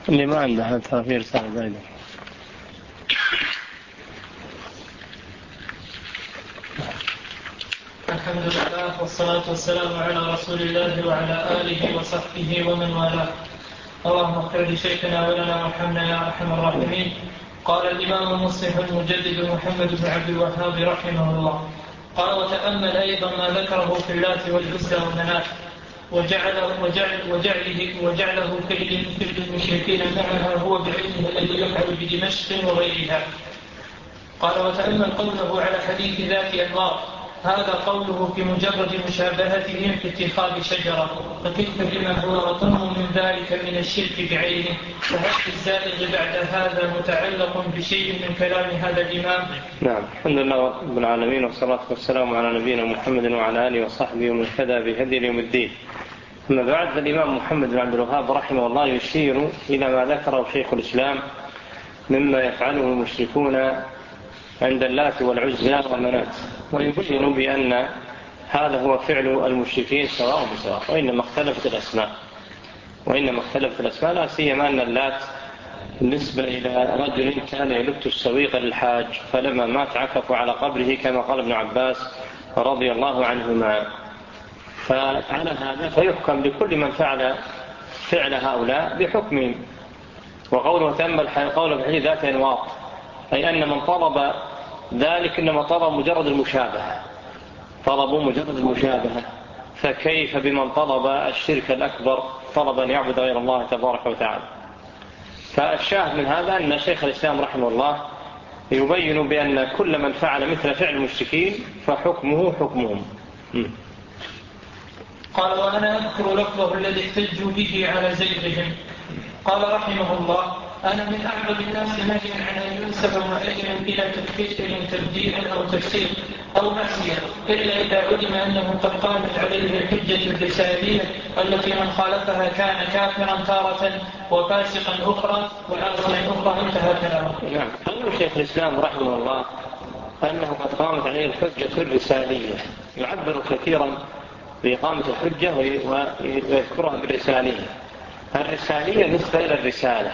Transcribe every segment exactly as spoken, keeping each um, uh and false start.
اللي ما عنده ترى في رسالة زايدة. الحمد لله والصلاة والسلام على رسول الله وعلى آله وصحبه ومن والاه. اللهم اغفر لشيخنا ولنا وارحمنا يا أرحم الراحمين. قال الإمام المصلح المجدد محمد بن عبد الوهاب رحمه الله، قال: وتأمل أيضا ما ذكره في اللات والعزى ومناة وجعله, وجعل وجعله, وجعله كيد المشركين معها هو بعلمه الذي يفعل بدمشق وغيرها. قال: وتأمل قوله على حديث ذات أنوار، هذا قوله في مجرد مشابهتهم في اتخاذ شجرة، فكيف بما هو أطم من ذلك من الشرك بعينه؟ فهل الزائغ بعد هذا متعلق بشيء من كلام هذا الإمام؟ نعم، الحمد لله رب العالمين، والصلاة والسلام على نبينا محمد وعلى آله وصحبه ومن اهتدى بهدي يوم الدين. أما بعد، الإمام محمد بن عبد الوهاب رحمه الله يشير إلى ما ذكره شيخ الإسلام مما يفعله المشركون عند اللات والعزى ومناة، ويبين بأن هذا هو فعل المشركين سواء بسواء، وإنما اختلفت الأسماء وإنما اختلفت الأسماء لا سيما أن اللات بالنسبة إلى رجل كان يلت السويق للحاج، فلما مات عكفوا على قبره كما قال ابن عباس رضي الله عنهما. فعلى هذا فيحكم لكل من فعل فعل هؤلاء بحكمهم. وقوله تأمل قوله في حديث ذات أنواط، أي أن من طلب ذلك إنما طلب مجرد المشابهة، طلبوا مجرد المشابهة، فكيف بمن طلب الشرك الأكبر، طلب أن يعبد غير الله تبارك وتعالى. فالشاهد من هذا أن شيخ الإسلام رحمه الله يبين بأن كل من فعل مثل فعل المشركين فحكمه حكمهم. قال: وأنا أذكر لفظه الذي احتجوا به على زيغهم. قال رحمه الله: أنا من أعبد الناس نهيا عن أن ينسب معين إلى تكفير تبديل أو تفسير أو معصية، إلا إذا علم أنه قد قامت عليه الحجة الرسالية التي من خالفها كان كافرا تارة وفاسقا أخرى وعاصيا أخرى. انتهى كلامه. نعم، قال شيخ الإسلام رحمه الله أنه قد قامت عليه الحجة الرسالية، يعبر كثيرا بإقامة الحجة ويذكرها بالرسالية. الرسالية نسبة إلى الرسالة،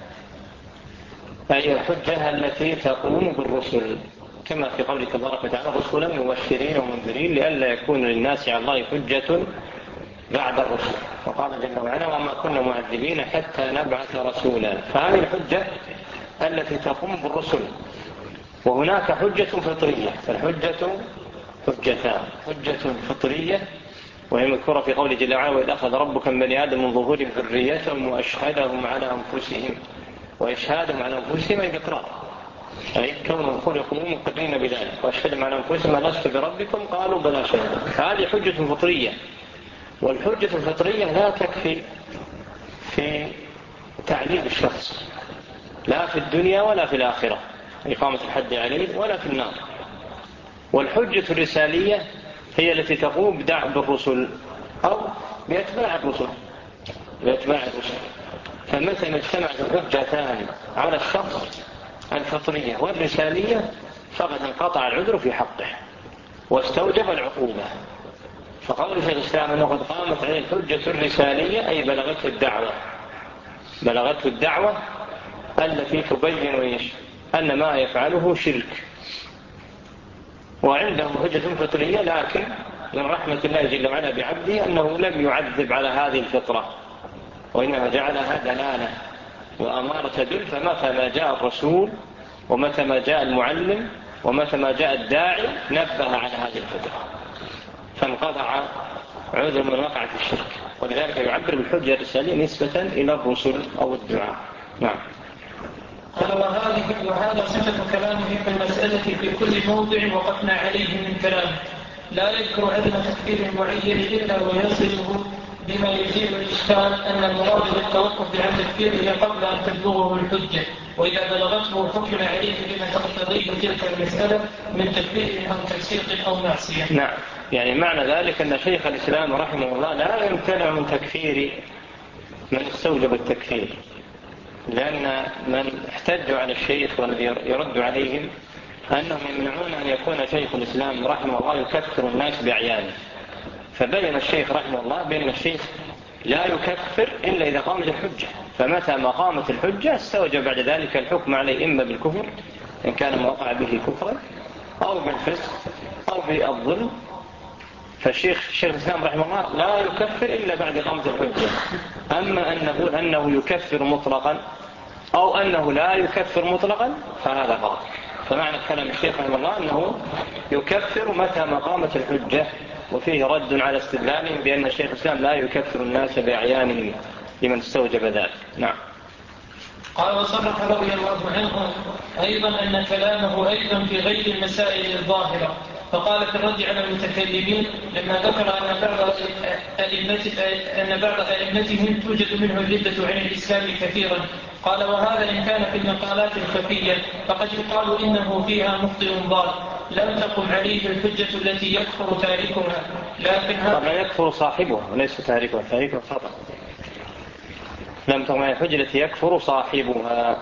أي الحجة التي تقوم بالرسل، كما في قوله تبارك وتعالى: رسلا مبشرين ومنذرين لئلا يكون للناس على الله حجة بعد الرسل. وقال جل وعلا: وما كنا معذبين حتى نبعث رسولا. فهذه الحجة التي تقوم بالرسل. وهناك حجة فطرية، فالحجة حجتان: حجة فطرية وهي مذكورة في قوله جل وعلا: وإذ أخذ ربك من بني آدم من ظهورهم ذريتهم وأشهدهم على أنفسهم. وإشهادهم على أنفسهم أي بإقرار، أي كونهم خلقوا مقرين بذلك. وأشهدهم على أنفسهم ألست بربكم قالوا بلى شهدنا. فهذه حجة فطرية. والحجة الفطرية لا تكفي في تعذيب الشخص، لا في الدنيا ولا في الآخرة، إقامة الحد عليه، ولا في النار. والحجة الرسالية هي التي تقوم بدعم بالرسل أو بأتباع الرسل بأتباع الرسل. فمثلا اجتمعت الحجتان على الشخص الفطرية والرسالية فقد انقطع العذر في حقه واستوجب العقوبة. فقال شيخ الإسلام أنه قد قامت عليه الحجة الرسالية، أي بلغته الدعوة بلغته الدعوة التي تبين أن ما يفعله شرك. وعنده حجة فطرية، لكن من رحمة الله جل وعلا بعبده أنه لم يعذب على هذه الفطرة، وإنما جعلها دلالة وأمارة تدل. فمتى ما جاء الرسول ومتى ما جاء المعلم ومتى ما جاء الداعي نبه على هذه الفطرة، فانقطع عذر من وقعة الشرك. ولذلك يعبر بالحجة الرسالية نسبة إلى الرسل أو الدعاء. نعم. قال: وهذه وهذا صفة كلامه في المسألة في كل موضع وقفنا عليه من كلامه، لا يذكر عدم تكفير معين إلا ويصله بما يزيل الإشكال أن المراد بالتوقف عن تكفيره قبل أن تبلغه الحجة، وإذا بلغته حكم عليه بما تقتضيه تلك المسألة من تكفير أو تفسيق أو معصية. نعم، يعني معنى ذلك أن شيخ الإسلام رحمه الله لا يمتنع من تكفير من استوجب التكفير، لأن من احتجوا على الشيخ والذي يرد عليهم أنهم يمنعون أن يكون شيخ الإسلام رحمه الله يكفر الناس بأعيانه. فبين الشيخ رحمه الله بأن الشيخ لا يكفر إلا إذا قامت الحجة، فمتى ما قامت الحجة استوجب بعد ذلك الحكم عليه إما بالكفر إن كان ما وقع به كفرا، أو بالفسق، أو بالظلم. فالشيخ الشيخ الإسلام رحمه الله لا يكفر إلا بعد قامة الحجة. أما أن نقول أنه يكفر مطلقا أو أنه لا يكفر مطلقا فهذا غلط. فمعنى كلام الشيخ رحمه الله أنه يكفر متى ما قامت الحجة، وفيه رد على استدلالهم بأن الشيخ الإسلام لا يكفر الناس بأعيانهم لمن استوجب ذلك. نعم. قال وصرح رضي الله عنه أيضا أن كلامه أيضا في غير المسائل الظاهرة، فقال في الرد على المتكلمين لما ذكر أن بعض أن بعض أئمتهم توجد منه الردة عن الإسلام كثيرا، قال وهذا إن كان في المقالات الخفية فقد يقال إنه فيها مخطئ ضال لم تقم عليه الحجة التي يكفر تاركها، لكن هذا طبعا يكفر صاحبها وليس تاركها، تاركها خطأ. لم تقم عليه الحجة التي يكفر صاحبها.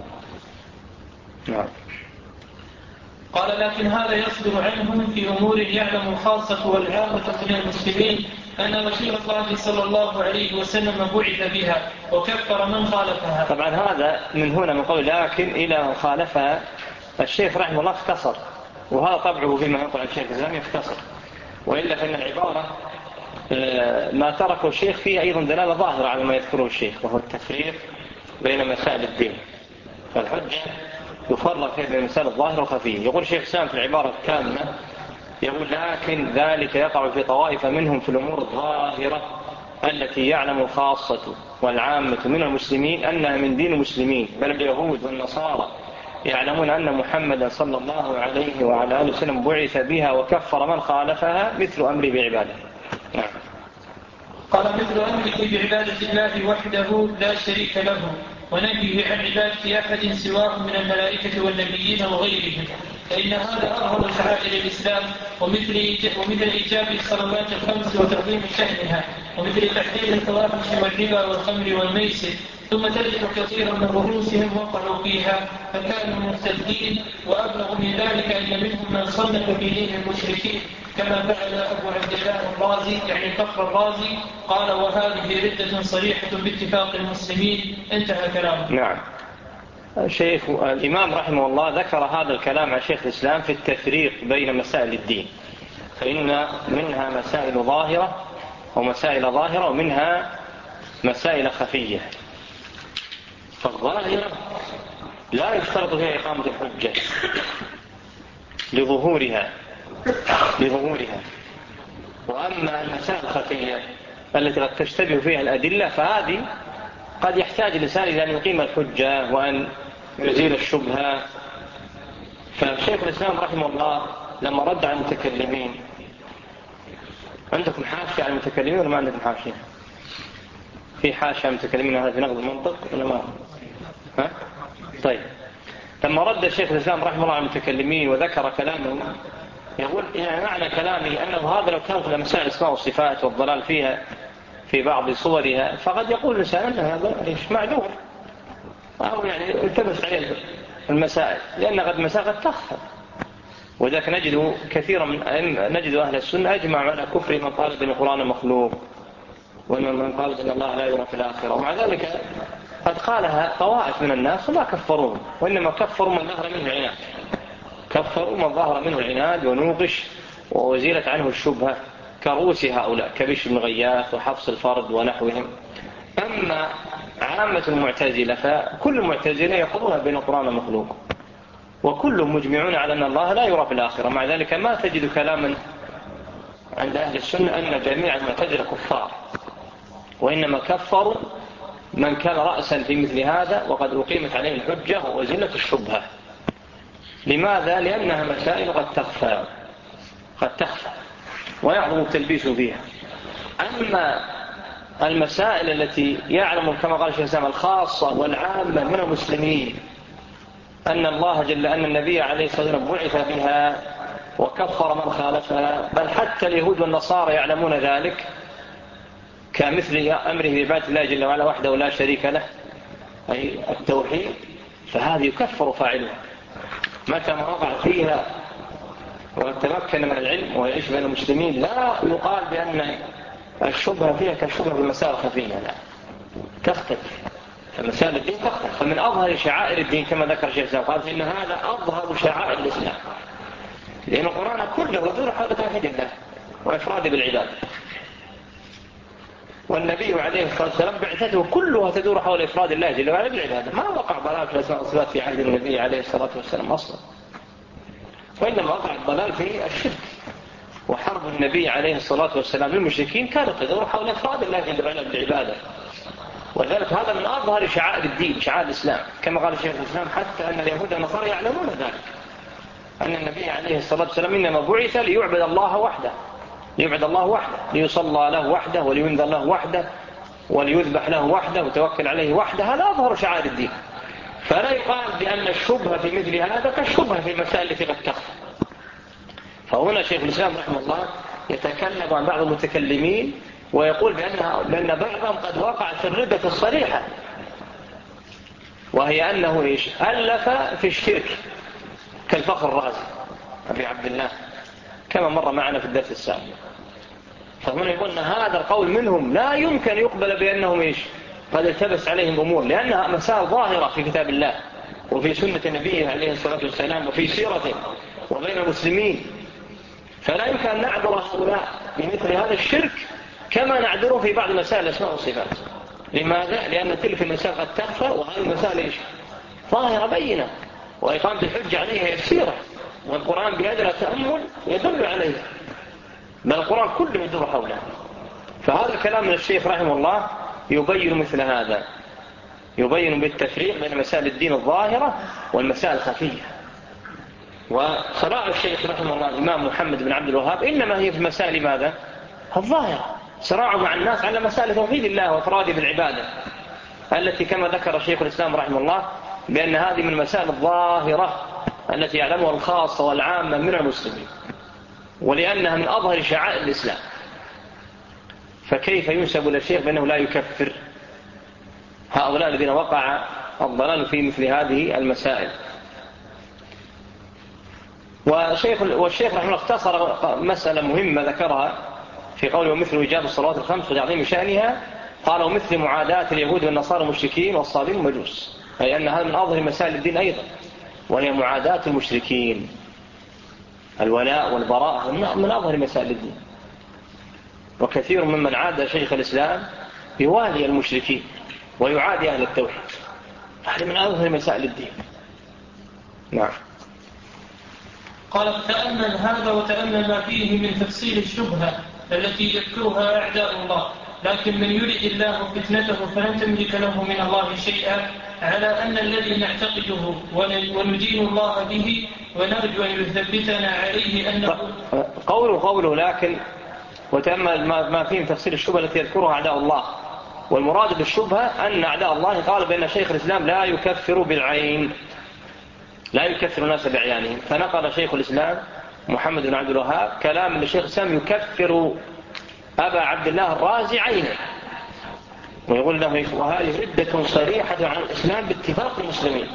نعم. قال لكن هذا يصدر عنهم في أمور يعلم الخاصة والعامة من المسلمين أن رسول الله صلى الله عليه وسلم بعث بها وكفر من خالفها. طبعا هذا من هنا من قول لكن إلى خالفها الشيخ رحمه الله اختصر، وهذا طبعه فيما ينقل عن الشيخ الإسلام يختصر، وإلا فإن العبارة ما تركه الشيخ فيه أيضا دلالة ظاهرة على ما يذكره الشيخ، وهو التفريق بين مسائل الدين. فالحجة يفرق فيها بين مسائل الظاهرة والخفية. يقول الشيخ الإسلام في العبارة الكاملة يقول لكن ذلك يقع في طوائف منهم في الأمور الظاهرة التي يعلم الخاصة والعامة من المسلمين أنها من دين المسلمين، بل اليهود والنصارى يعلمون أن محمدا صلى الله عليه وعلى آله وسلم بعث بها وكفر من خالفها مثل أمره بعباده. نعم. قال مثل أمره بعبادة الله وحده لا شريك له ونهيه عن عبادة أحد سواه من الملائكة والنبيين وغيرهم، فإن هذا أظهر شعائر الإسلام ومثل ومثل إيجاب الصلوات الخمس وتعظيم شأنها، ومثل تحريم الفواحش والربا والخمر والميسر. ثم تجد كثيرا من رؤوسهم وقعوا فيها فكانوا مرتدين، وأبلغ من ذلك أن منهم من صنف في دين المشركين كما فعل أبو عبد الله الرازي يعني الفخر الرازي، قال وهذه ردة صريحة باتفاق المسلمين. انتهى كلامه. نعم. الشيخ الإمام رحمه الله ذكر هذا الكلام عن شيخ الإسلام في التفريق بين مسائل الدين، فإن منها مسائل ظاهرة ومسائل ظاهرة ومنها مسائل خفية. فالظاهرة لا يشترط فيها إقامة الحجة لظهورها لظهورها وأما المسائل الخفية التي قد تشتبه فيها الأدلة فهذه قد يحتاج الإنسان إلى أن يقيم الحجة وأن يزيل الشبهة. فالشيخ الإسلام رحمه الله لما رد على المتكلمين، عندكم حاشية على المتكلمين ولا ما عندكم حاشية؟ في حاشية على المتكلمين هذا في نقد المنطق ولا ما؟ ها؟ طيب. لما رد الشيخ الإسلام رحمه الله على المتكلمين وذكر كلامهم يقول يعني معنى كلامي أنه هذا لو كان في مسائل الأسماء والصفات والضلال فيها في بعض صورها فقد يقول الإنسان أن هذا إيش معذور أو يعني التبس عليه المسائل، لأن قد مسائل قد تخفى. وذلك نجد كثيرا من نجد أهل السنة أجمع على كفر من قال بأن القرآن مخلوق ومن قال بأن الله لا يرى في الآخرة، ومع ذلك قد قالها طوائف من الناس وما كفرون، وإنما كفروا من ظهر منه العناد كفروا من ظهر منه العناد ونوقش ووزيلت عنه الشبهة كرؤوس هؤلاء كبش بن غياث وحفص الفرد ونحوهم. أما عامة المعتزلة فكل المعتزلة يقولون بأن القرآن مخلوق وكلهم مجمعون على أن الله لا يرى في الآخرة، مع ذلك ما تجد كلاما عند أهل السنة أن جميع المعتزلة كفار، وإنما كفروا من كان رأسا في مثل هذا وقد أقيمت عليه الحجة ووزلت الشبهة. لماذا؟ لأنها مسائل قد تخفى قد تخفى ويعظم التلبيس فيها. أما المسائل التي يعلم كما قال الشيخ الإسلام الخاصة والعامة من المسلمين أن الله جل أن النبي عليه الصلاة والسلام بعث بها وكفر من خالفها، بل حتى اليهود والنصارى يعلمون ذلك كمثل أمره بعبادة الله جل وعلا وحده لا شريك له أي التوحيد، فهذه يكفر فاعلها متى ما وقع فيها وتمكن من العلم ويعيش بين المسلمين. لا يقال بأن الشبهة فيها كالشبهة بالمسائل الخفية، لا تختلف. فمسائل الدين تختلف. فمن أظهر شعائر الدين كما ذكر الشيخ الإسلام قال إن هذا أظهر شعائر الإسلام، لأن القرآن كله يدور حول توحيد الله وإفراده بالعبادة، والنبي عليه الصلاة والسلام بعثته كلها تدور حول إفراد الله جل وعلا بالعبادة. ما وقع ضلال في الأسماء والصفات في عهد النبي عليه الصلاة والسلام أصلا، وإنما وقع الضلال في الشرك. وحرب النبي عليه الصلاة والسلام للمشركين كانت تدور حول إفراد الله جل وعلا بالعبادة، وذلك هذا من أظهر شعائر الدين، شعائر الإسلام، كما قال الشيخ الإسلام حتى أن اليهود والنصارى يعلمون ذلك، أن النبي عليه الصلاة والسلام إنما بعث ليعبد الله وحده، ليعبد الله وحده، ليصلى له وحده، ولينذر له وحده، وليذبح له وحده، وتوكل عليه وحده. هذا أظهر شعائر الدين. فلا يقال بأن الشبهة في مثل هذا كالشبهة في المسائل التي قد تخفى. فهنا شيخ الإسلام رحمه الله يتكلم عن بعض المتكلمين ويقول بأنها بأن بعضهم قد وقع في الردة الصريحة، وهي أنه إيش؟ ألف في الشرك كالفخر الرازي أبي عبد الله كما مر معنا في الدرس السابق. فهنا يقول أن هذا القول منهم لا يمكن يقبل بأنهم إيش؟ قد التبس عليهم أمور، لأنها مسائل ظاهرة في كتاب الله وفي سنة النبي عليه الصلاة والسلام وفي سيرته وبين المسلمين. فلا يمكن أن نعذر هؤلاء بمثل هذا الشرك كما نعذره في بعض مسائل الأسماء والصفات. لماذا؟ لأن تلك المسائل قد تخفى، وهذه المسائل إيش؟ ظاهرة بينة، وإقامة الحجة عليها يسيرة، والقرآن بهذا التأمل يدل عليه، بل القرآن كله يدور حوله. فهذا الكلام من الشيخ رحمه الله يبين مثل هذا، يبين بالتفريق بين مسائل الدين الظاهرة والمسائل الخفية. وصراع الشيخ رحمه الله الإمام محمد بن عبد الوهاب إنما هي في مسائل ماذا؟ الظاهرة، صراعه مع الناس على مسائل توحيد الله وإفراده بالعبادة، التي كما ذكر الشيخ الإسلام رحمه الله بأن هذه من المسائل الظاهرة التي يعلمها الخاصة والعامة من المسلمين، ولأنها من أظهر شعائر الإسلام. فكيف ينسب للشيخ بأنه لا يكفر هؤلاء الذين وقع الضلال في مثل هذه المسائل؟ والشيخ, والشيخ رحمه الله اختصر مسألة مهمة ذكرها في قوله ومثل إيجاب الصلوات الخمس وتعظيم شأنها، قال ومثل معاداة اليهود والنصارى المشركين والصابين والمجوس، أي أن هذا من أظهر مسائل الدين أيضا، وهي معاداة المشركين. الولاء والبراء من أظهر مسائل الدين، وكثير ممن عاد شيخ الإسلام يوالي المشركين ويعادي أهل التوحيد، هذا من أظهر مسائل الدين. نعم. قال تأمل هذا وتأمل ما فيه من تفصيل الشبهة التي يذكرها أعداء الله، لكن من يرد الله فتنته فلن تملك له من الله شيئا، على أن الذي نعتقده وندين الله به ونرجو أن يثبتنا عليه أنه قوله قوله لكن وتأمل ما فيه من تفصيل الشبهة التي يذكرها أعداء الله. والمراد بالشبهة أن أعداء الله قال بأن شيخ الإسلام لا يكفر بالعين، لا يكفر الناس بعيانهم. فنقل شيخ الإسلام محمد بن عبد الوهاب كلام لشيخ الإسلام يكفر أبا عبد الله الرازي عينه، ويقول له وهذه ردة صريحة عن الإسلام باتفاق المسلمين.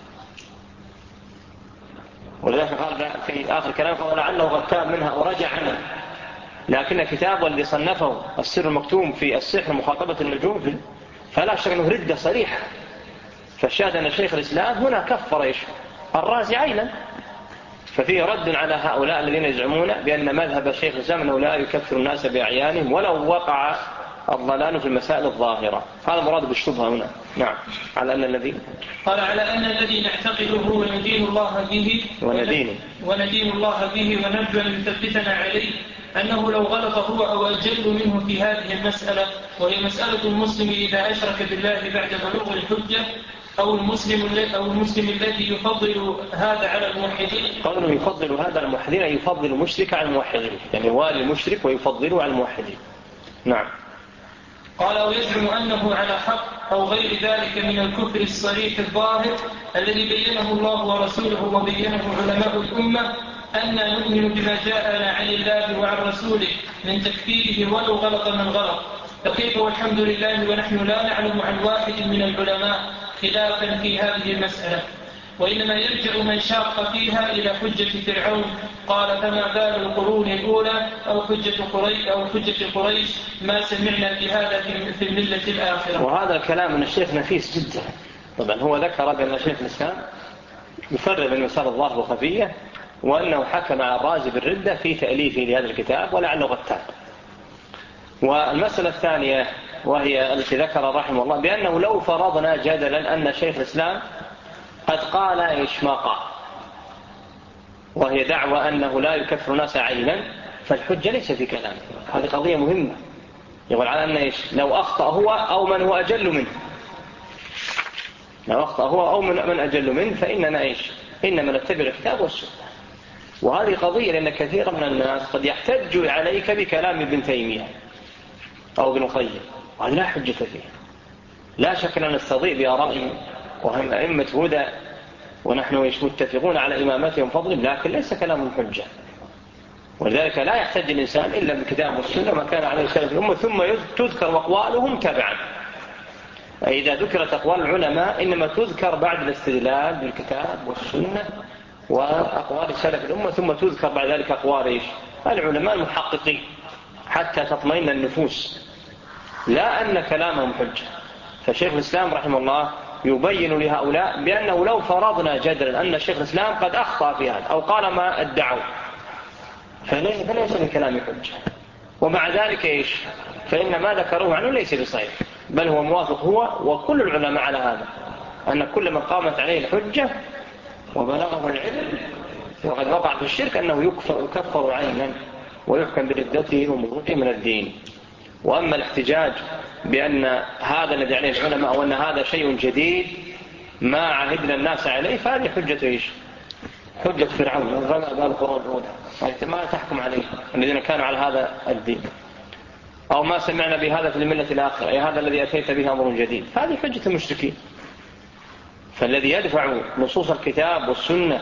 ولذلك قال في آخر كلام قال لعله غتاب منها ورجع عنه، لكن كتابه الذي صنفه السر المكتوم في السحر مخاطبة النجوم فلا شك أنه ردة صريحة. فالشاهد أن شيخ الإسلام هنا كفر إيش؟ الرازي عينا. ففيه رد على هؤلاء الذين يزعمون بأن مذهب شيخ الإسلام أنه لا يكفر الناس بأعيانهم ولو وقع الضلال في المسائل الظاهرة. هذا مراد بالشبهة هنا. نعم. على أن الذي قال على أن الذي نعتقده وندين الله به وندين وندين الله به ونرجو أن يثبتنا عليه أنه لو غلط هو أو أجل منه في هذه المسألة، وهي مسألة المسلم إذا أشرك بالله بعد بلوغ الحجة، أو المسلم أو المسلم الذي يفضل هذا على الموحدين. قالوا يفضل هذا على الموحدين، أي يفضل المشرك على الموحدين، يعني يوالي المشرك ويفضله على الموحدين. نعم. قال أو يزعم أنه على حق أو غير ذلك من الكفر الصريح الظاهر الذي بينه الله ورسوله وبينه علماء الأمة، أن نؤمن بما جاءنا عن الله وعن رسوله من تكفيره ولو غلط من غلط. فكيف والحمد لله ونحن لا نعلم عن واحد من العلماء خلافا في هذه المسألة. وإنما يرجع من شاق فيها إلى حجة فرعون. قال فما بال القرون الأولى أو حجة قريش, أو حجة قريش ما سمعنا بهذا في الملة الآخرة. وهذا الكلام من الشيخ نفيس جدا. طبعا هو ذكر بأن الشيخ الإسلام يفرق بين مسألة الظاهر وخفية، وأنه حكم على الرازي بالردة في تأليفه لهذا الكتاب ولعله غتاب. والمسألة الثانية وهي التي ذكر رحمه الله بأنه لو فرضنا جدلا أن شيخ الإسلام قد قال إيش ما قال، وهي دعوة أنه لا يكفر الناس عينا، فالحجة ليس في كلامه. هذه قضية مهمة. يقول على أن إيش لو أخطأ هو أو من هو أجل منه، لو أخطأ هو أو من أجل منه فإننا إيش إنما نتبع الكتاب والسنة. وهذه قضية لأن كثيرا من الناس قد يحتج عليك بكلام ابن تيمية أو ابن القيم، وهذا لا حجة فيه. لا شك أن نستضيء بآرائهم وهم أئمة هدى ونحن متفقون على إمامتهم فضلهم، لكن ليس كلامهم حجة. ولذلك لا يحتج الإنسان إلا بالكتاب والسنة ما كان عليه سلف الأمة، ثم تذكر أقوالهم تبعا. إذا ذكرت أقوال العلماء إنما تذكر بعد الاستدلال بالكتاب والسنة وأقوال سلف الأمة، ثم تذكر بعد ذلك أقوال إيش العلماء المحققين حتى تطمئن النفوس، لا أن كلامهم حجة. فشيخ الإسلام رحمه الله يبين لهؤلاء بأنه لو فرضنا جدلا أن شيخ الإسلام قد أخطأ في هذا أو قال ما ادعوا فليس من كلام حجة. ومع ذلك إيش فإن ما ذكروه عنه ليس بصحيح، بل هو موافق هو وكل العلماء على هذا، أن كل من قامت عليه الحجة وبلغه العلم وقد وقع في الشرك أنه يكفر, يكفر عينا ويحكم بردته ومخرجه من الدين. وأما الاحتجاج بأن هذا الذي عليه العلماء وأن هذا شيء جديد ما عهدنا الناس عليه فهذه حجة إيش حجة فرعون وغلى بال القرون الأولى، يعني ما تحكم عليه الذين كانوا على هذا الدين. أو ما سمعنا بهذا في الملة الآخرة، أي هذا الذي أتيت به أمر جديد، هذه حجة المشركين. فالذي يدفع نصوص الكتاب والسنة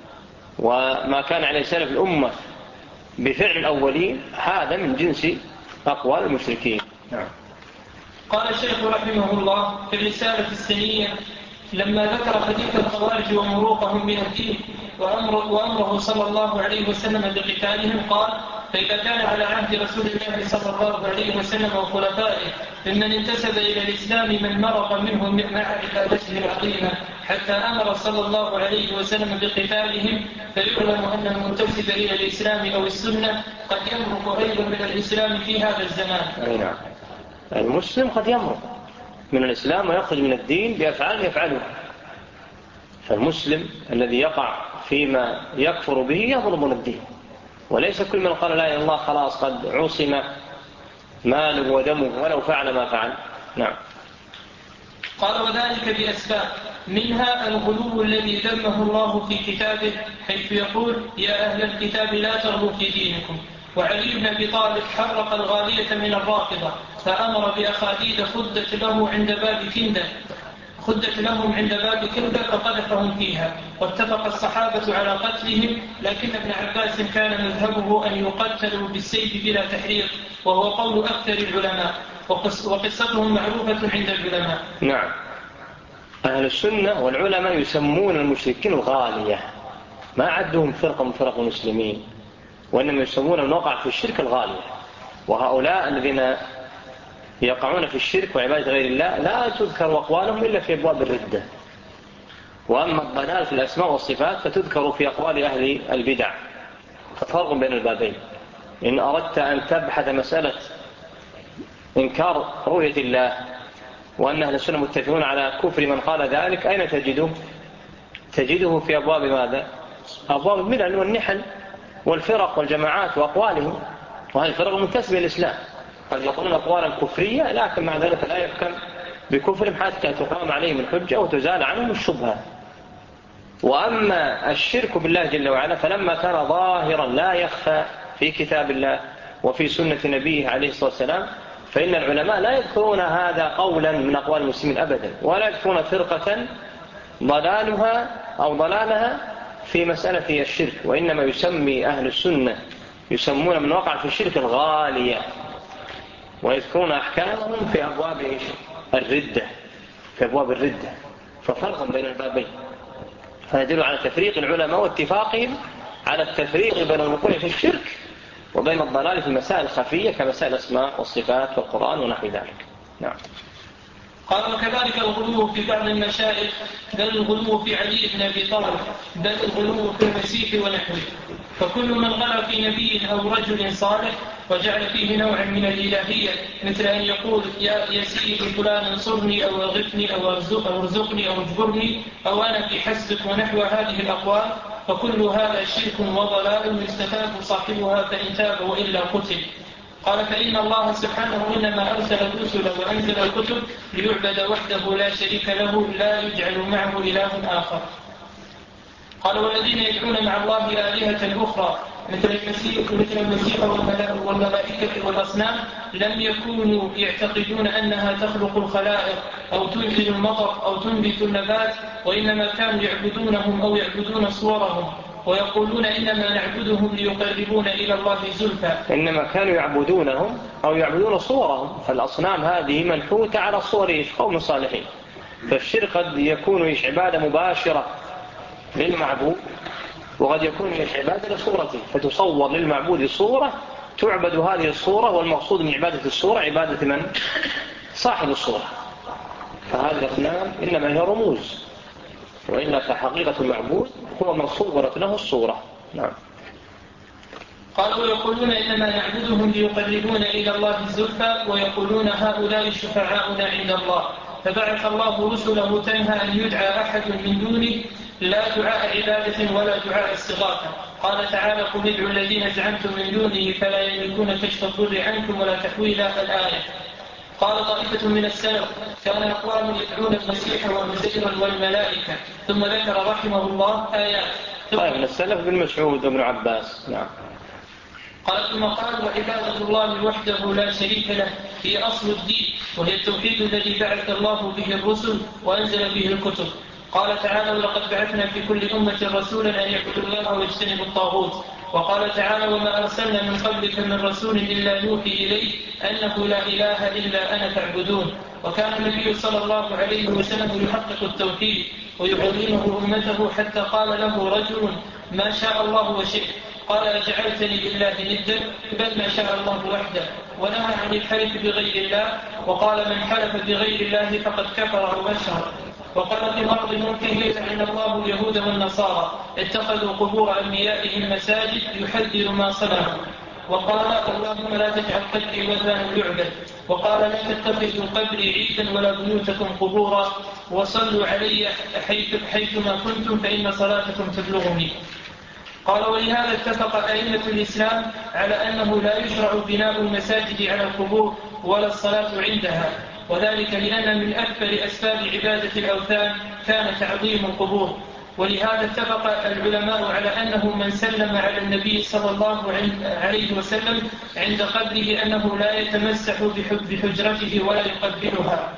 وما كان عليه سلف الأمة بفعل الأولين هذا من جنس أقوال المشركين. نعم. قال الشيخ رحمه الله في الرسالة السنية لما ذكر حديث الخوارج ومروقهم من الدين وأمره, وأمره صلى الله عليه وسلم بقتالهم قال فإذا كان على عهد رسول الله صلى الله عليه وسلم وخلفائه ممن انتسب إلى الإسلام من مرق منهم مع عبادته العظيمة حتى أمر صلى الله عليه وسلم بقتالهم، فيعلم أن المنتسب إلى الإسلام أو السنة قد يمرق أيضا من الإسلام في هذا الزمان. أي نعم، المسلم قد يمرق من الإسلام ويخرج من الدين بأفعال يفعلها. فالمسلم الذي يقع فيما يكفر به يظلم من الدين، وليس كل من قال لا إله إلا الله خلاص قد عصم ماله ودمه ولو فعل ما فعل. نعم. قال وذلك بأسباب، منها الغلو الذي ذمه الله في كتابه حيث يقول يا أهل الكتاب لا تغلوا في دينكم. وعلي بن أبي طالب حرق الغالية من الرافضة فأمر بأخاديد خدت له عند باب كندة خدت لهم عند باب كندة فقذفهم فيها، واتفق الصحابة على قتلهم، لكن ابن عباس كان مذهبه أن يقتلوا بالسيف بلا تحريق، وهو قول أكثر العلماء، وقصتهم معروفة عند العلماء. نعم. أهل السنة والعلماء يسمون المشركين الغالية، ما عدهم فرقة من فرق المسلمين، وإنما يسمون من وقع في الشرك الغالية. وهؤلاء الذين يقعون في الشرك وعبادة غير الله لا تذكر أقوالهم إلا في أبواب الردة. وأما الضلال في الأسماء والصفات فتذكر في أقوال أهل البدع. ففرق بين البابين. إن أردت أن تبحث مسألة إنكار رؤية الله وأن أهل السنة متفقون على كفر من قال ذلك، أين تجده؟ تجده في أبواب ماذا؟ أبواب الملل والنحل والفرق والجماعات وأقوالهم. وهذه الفرق منتسبة للإسلام، قد يقولون أقوالا كفرية لكن مع ذلك لا يحكم بكفرهم حتى تقام عليهم الحجة وتزال عنهم الشبهة. وأما الشرك بالله جل وعلا فلما كان ظاهرا لا يخفى في كتاب الله وفي سنة نبيه عليه الصلاة والسلام فإن العلماء لا يذكرون هذا قولا من أقوال المسلمين أبدا، ولا يذكرون فرقة ضلالها أو ضلالها في مسألة الشرك، وإنما يسمي أهل السنة يسمون من وقع في الشرك الغالية، ويذكرون أحكامهم في أبواب الردة في أبواب الردة. ففرق بين البابين. فيدل على تفريق العلماء واتفاقهم على التفريق بين الوقوع في الشرك وبين الضلال في المسائل الخفية كمسائل الأسماء والصفات والقرآن ونحو ذلك. نعم. قال وكذلك الغلو في بعض المشايخ، بل الغلو في علي بن أبي طالب، بل الغلو في المسيح ونحوه. فكل من غلا في نبي أو رجل صالح وجعل فيه نوعا من الإلهية، مثل أن يقول يا, يا سيدي فلان انصرني أو أغثني أو ارزقني أو اجبرني أو أنا في حسبك ونحو هذه الأقوال، فكل هذا شرك وضلال يستتاب صاحبها فإن تاب وإلا قتل. قال فإن الله سبحانه إنما أرسل الرسل وأنزل الكتب ليعبد وحده لا شريك له لا يجعل معه إله آخر. قال والذين يدعون مع الله آلهة أخرى مثل المسيح, مثل المسيح والملائكة والأصنام لم يكونوا يعتقدون أنها تخلق الخلائق أو تنزل المطر أو تنبت النبات، وإنما كانوا يعبدونهم أو يعبدون صورهم ويقولون إنما نعبدهم ليقربونا إلى الله زلفى. إنما كانوا يعبدونهم أو يعبدون صورهم، فالأصنام هذه منحوتة على صور قوم صالحين. فالشرك قد يكون عبادة مباشرة للمعبود وقد يكون عبادة لصورته، فتصور للمعبود صورة تعبد هذه الصورة، والمقصود من عبادة الصورة عبادة من؟ صاحب الصورة. فهذه الأصنام إنما هي رموز، وإلا فحقيقة المعبود هو من صورت له الصورة. نعم. قالوا ويقولون إنما نعبدهم ليقربونا إلى الله الزلفى، ويقولون هؤلاء شفعاؤنا عند الله. فبعث الله رسله تنهى أن يدعى أحد من دونه لا دعاء عبادة ولا دعاء استغاثة. قال تعالى قل ادعوا الذين زعمتم من دونه فلا يملكون كشف الضر عنكم ولا تحويلا الآية. قال طائفة من السلف كان أقوام يدعون المسيح والمزير والملائكة، ثم ذكر رحمه الله آيات. طيب من السلف بن مسعود وابن عباس. نعم. قال ثم قال وعبادة الله وحده لا شريك له هي أصل الدين، وهي التوحيد الذي بعث الله به الرسل وأنزل به الكتب. قال تعالى ولقد بعثنا في كل أمة رسولا أن يعبدوا الله واجتنبوا الطاغوت. وقال تعالى وما أرسلنا من قبلك من رسول إلا نوحي إليه أنه لا إله إلا أنا فاعبدون. وكان النبي صلى الله عليه وسلم يحقق التوحيد ويعلمه أمته حتى قال له رجل ما شاء الله وشئت، قال أجعلتني لله ندا؟ بل ما شاء الله وحده. ونهى عن الحلف بغير الله، وقال من حلف بغير الله فقد كفر أو أشرك. وقال في بعض ملكه لعن الله اليهود والنصارى اتخذوا قبور أنبيائهم مساجد يحذر ما صنعوا. وقال اللهم لا تجعل قبري وثنا يعبد. وقال لا تتخذوا قبري عيدا ولا بيوتكم قبورا، وصلوا علي حيث حيثما كنتم فإن صلاتكم تبلغني. قال ولهذا اتفق أئمة الإسلام على أنه لا يشرع بناء المساجد على القبور ولا الصلاة عندها، وذلك لأن من أكبر أسباب عبادة الأوثان كان تعظيم القبور. ولهذا اتفق العلماء على أنه من سلم على النبي صلى الله عليه وسلم عند قبره أنه لا يتمسح بحجرته ولا يقبلها،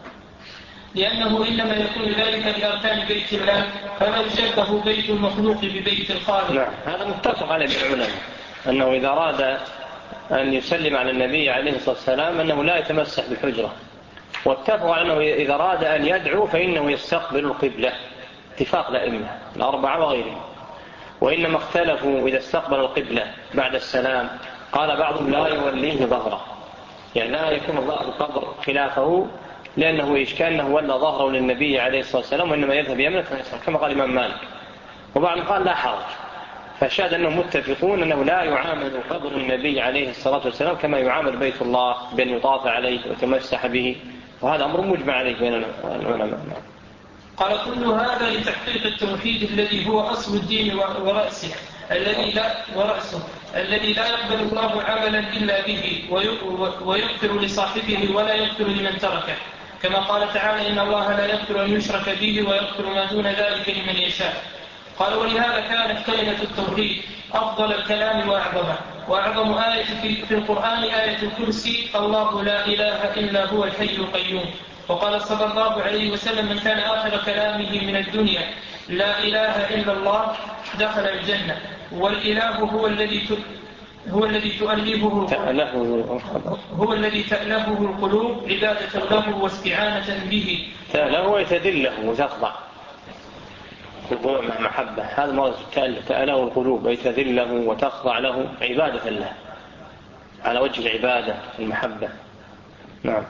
لأنه إنما يكون ذلك لأركان بيت الله، فلا يشبه بيت المخلوق ببيت الخالق. نعم، هذا متفق عليه العلماء أنه إذا أراد أن يسلم على النبي عليه الصلاة والسلام أنه لا يتمسح بالحجرة، واتفقوا أنه إذا أراد أن يدعو فإنه يستقبل القبلة، اتفاق الأئمة الأربعة وغيرهم. وإنما اختلفوا إذا استقبل القبلة بعد السلام، قال بعضهم لا يوليه ظهره، يعني لا يكون القبر خلافه، لأنه إشكانه ولا ظهره للنبي عليه الصلاة والسلام، وإنما يذهب يمنة كما قال الإمام مالك. وبعضهم قال لا حرج. فالشاهد أنهم متفقون أنه لا يعامل قبر النبي عليه الصلاة والسلام كما يعامل بيت الله بأن يطاف عليه وتمسح به، وهذا أمر مجمع عليه بين العلماء. قال كل هذا لتحقيق التوحيد الذي هو أصل الدين ورأسه الذي لا ورأسه الذي لا يقبل الله عملا إلا به، ويغفر لصاحبه ولا يغفر لمن تركه، كما قال تعالى إن الله لا يغفر أن يشرك به ويغفر ما دون ذلك لمن يشاء. قال ولهذا كانت كلمة التوحيد أفضل الكلام وأعظمه، وأعظم آية في القرآن آية الكرسي الله لا إله إلا هو الحي القيوم. وقال صلى الله عليه وسلم من كان آخر كلامه من الدنيا لا إله إلا الله دخل الجنة. والإله هو الذي هو الذي تؤلفه هو الذي تألفه القلوب عبادة له واستعانة به، تألفه وتدله وتخضع. خضوع مع محبة، هذا مرض تأله القلوب أي تذل له وتخضع له عبادة له على وجه العبادة المحبة. نعم.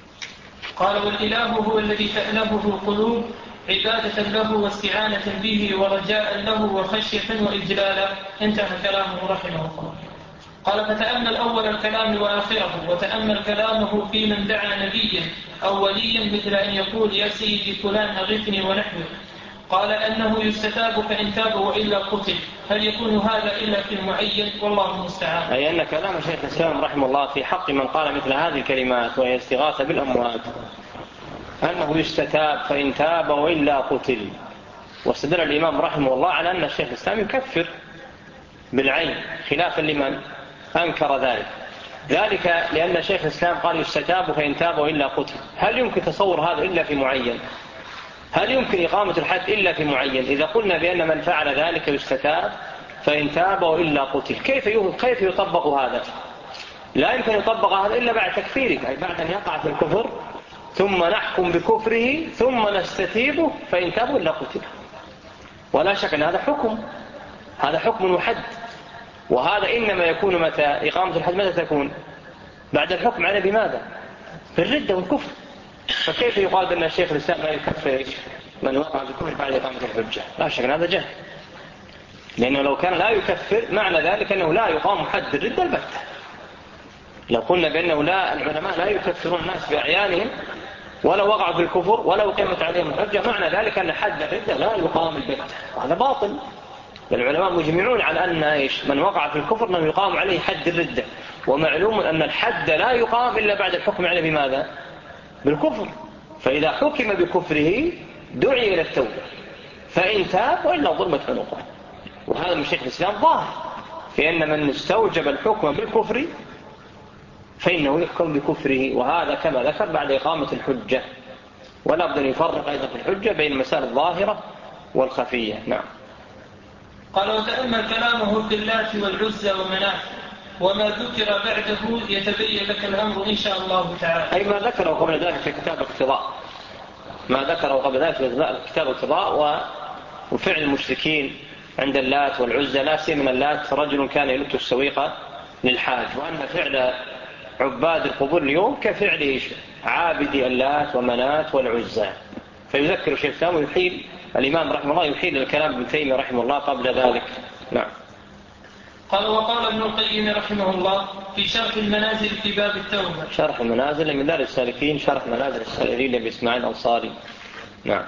قال والإله هو الذي تألهه القلوب عبادة له واستعانة به ورجاء له وخشية وإجلالا. انتهى كلامه رحمه الله. قال فتأمل أول الكلام وآخره، وتأمل كلامه في من دعا نبيا أو وليا مثل أن يقول يا سيدي فلان أغثني ونحوه. قال أنه يستتاب فإن تاب وإلا قتل. هل يكون هذا إلا في المعين؟ والله المستعان. أي أن كلام شيخ الإسلام رحمه الله في حق من قال مثل هذه الكلمات وهي استغاثة بالأموات أنه يستتاب فإن تاب وإلا قتل. واستدل الإمام رحمه الله على أن الشيخ الإسلام يكفر بالعين خلافا لمن أنكر ذلك ذلك لأن الشيخ الإسلام قال يستتاب فإن تاب وإلا قتل. هل يمكن تصور هذا إلا في معين؟ هل يمكن إقامة الحد إلا في معين؟ إذا قلنا بأن من فعل ذلك يستتاب فإن تاب وإلا قتل، كيف كيف يطبق هذا؟ لا يمكن يطبق هذا إلا بعد تكفيره، أي بعد أن يقع في الكفر ثم نحكم بكفره ثم نستتيبه فإن تاب وإلا قتل. ولا شك أن هذا حكم، هذا حكم محد، وهذا إنما يكون متى إقامة الحد؟ متى تكون؟ بعد الحكم على بماذا؟ بالردة والكفر. فكيف يقال أن الشيخ الإسلام لا يكفر من وقع بالكفر بعد إقامة الحجة؟ لا شك أن هذا جهل، لأنه لو كان لا يكفر معنى ذلك أنه لا يقام حد الردة البتة. لو قلنا بأنه لا، العلماء لا يكفرون الناس بأعيانهم ولا وقعوا في الكفر ولا أقيمت عليهم الحجة، معنى ذلك أن حد الردة لا يقام البتة، وهذا باطل. العلماء مجمعون على أن إيش؟ من وقع في الكفر أنه يقام عليه حد الردة، ومعلوم أن الحد لا يقام إلا بعد الحكم عليه بماذا؟ بالكفر. فإذا حكم بكفره دعي إلى التوبة فإن تاب وإلا ضربت عنقه. وهذا من شيخ الإسلام ظاهر في أن من استوجب الحكم بالكفر فإنه يحكم بكفره، وهذا كما ذكر بعد إقامة الحجة. ولا بد أن يفرق أيضا في الحجة بين المسائل الظاهرة والخفية. نعم. قال وتأمل كلامه في اللات والعزى ومناة وما ذكر بعده يتبين لك الأمر إن شاء الله تعالى. أي ما ذكره قبل ذلك في كتاب الاقتضاء، ما ذكره قبل ذلك في كتاب الاقتضاء وفعل المشركين عند اللات والعزى، لا سيما من اللات رجل كان يلت السويقة للحاج، وأن فعل عباد القبور اليوم كفعل عابدي اللات ومنات والعزى. فيذكر الشيخ الإسلام ويحيل الإمام رحمه الله يحيل الكلام ابن تيمية رحمه الله قبل ذلك. نعم. قال وقال ابن القيم رحمه الله في شرح المنازل في باب التوبة. شرح المنازل من دار السالكين، شرح منازل السائرين لأبي إسماعيل الأنصاري. نعم.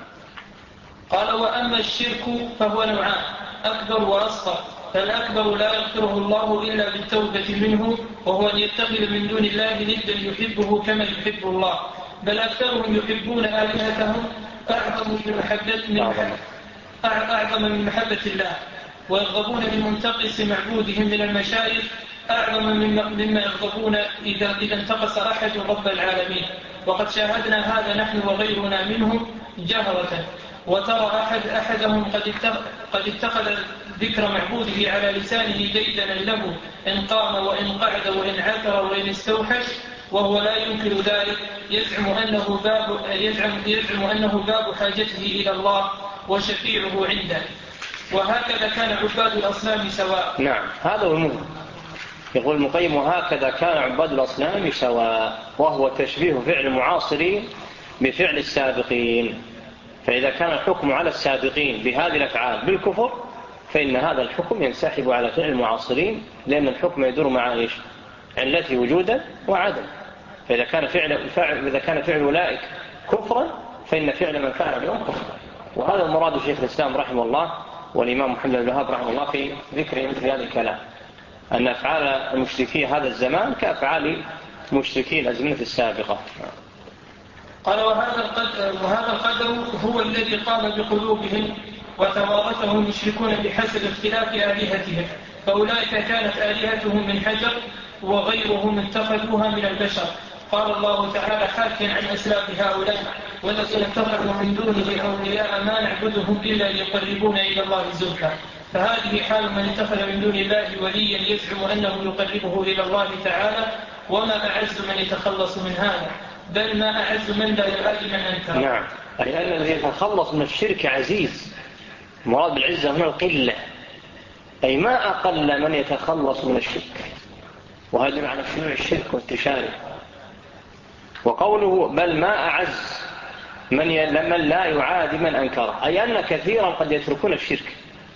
قال وأما الشرك فهو نوعان أكبر وأصغر. فالأكبر لا يغفره الله إلا بالتوبة منه، وهو أن يتخذ من دون الله ندا يحبه كما يحب الله، بل أكثرهم يحبون آلهتهم أعظم من محبة من أعظم من محبة الله، ويرغبون بمنتقص معبودهم من المشايخ أعظم مما يرغبون إذا, إذا انتقص أحد رب العالمين. وقد شاهدنا هذا نحن وغيرنا منهم جهرة. وترى أحد أحدهم قد اتخذ ذكر معبوده على لسانه ديدنا له إن قام وإن قعد وإن عثر وإن استوحش، وهو لا ينكر ذلك، يزعم أنه باب, يزعم, يزعم أنه باب حاجته إلى الله وشفيعه عنده. وهكذا كان عباد الأصنام سواء. نعم، هذا هو المهم. يقول المقيم وهكذا كان عباد الأصنام سواء، وهو تشبيه فعل المعاصرين بفعل السابقين. فإذا كان الحكم على السابقين بهذه الأفعال بالكفر فإن هذا الحكم ينسحب على فعل المعاصرين، لأن الحكم يدور مع إيش؟ علته وجودا وعدم. فإذا كان فعل فعل إذا كان فعل أولئك كفرا فإن فعل من فعل اليوم كفرا. وهذا مراد شيخ الإسلام رحمه الله والإمام محمد بن الوهاب رحمه الله في ذكر مثل هذا الكلام، أن أفعال المشركين هذا الزمان كأفعال مشركين الأزمنة السابقة. قال وهذا القدر, وهذا القدر هو الذي قام بقلوبهم وتوارثه المشركون بحسب اختلاف آلهتهم، فأولئك كانت آلهتهم من حجر وغيرهم اتخذوها من البشر. قال الله تعالى حاكيا عن أسلاف هؤلاء والذين اتخذوا من دونه أولياء ما نعبدهم إلا ليقربونا إلى الله زلفى. فهذه حال من اتخذ من دون الله وليا يزعم أنه يقربه إلى الله تعالى، وما أعز من يتخلص من هذا، بل ما أعز من لا يؤذي من أنكر. نعم، أي أن الذي يتخلص من الشرك عزيز، المراد بالعزة هنا القلة، أي ما أقل من يتخلص من الشرك، وهذا معنى شيوع الشرك وانتشاره. وقوله بل ما أعز من من لا يعادي من أنكره، أي أن كثيرا قد يتركون الشرك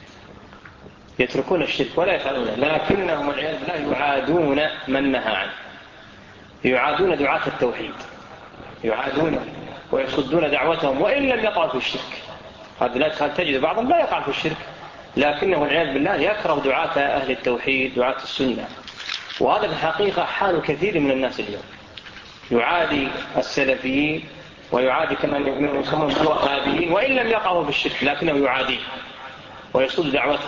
يتركون الشرك ولا يفعلونه، لكنهم والعياذ بالله يعادون من نهى عنه، يعادون دعاة التوحيد، يعادون ويصدون دعوتهم وإن لم يقعوا في الشرك. هذا لا تجد بعضهم لا يقع في الشرك، لكنه والعياذ بالله يكره دعاة أهل التوحيد، دعاة السنة. وهذا في الحقيقة حال كثير من الناس اليوم، يعادي السلفيين ويعادي كما يسمون الوهابيين وإن لم يقعوا في الشرك، لكنه يعاديه ويصد دعوته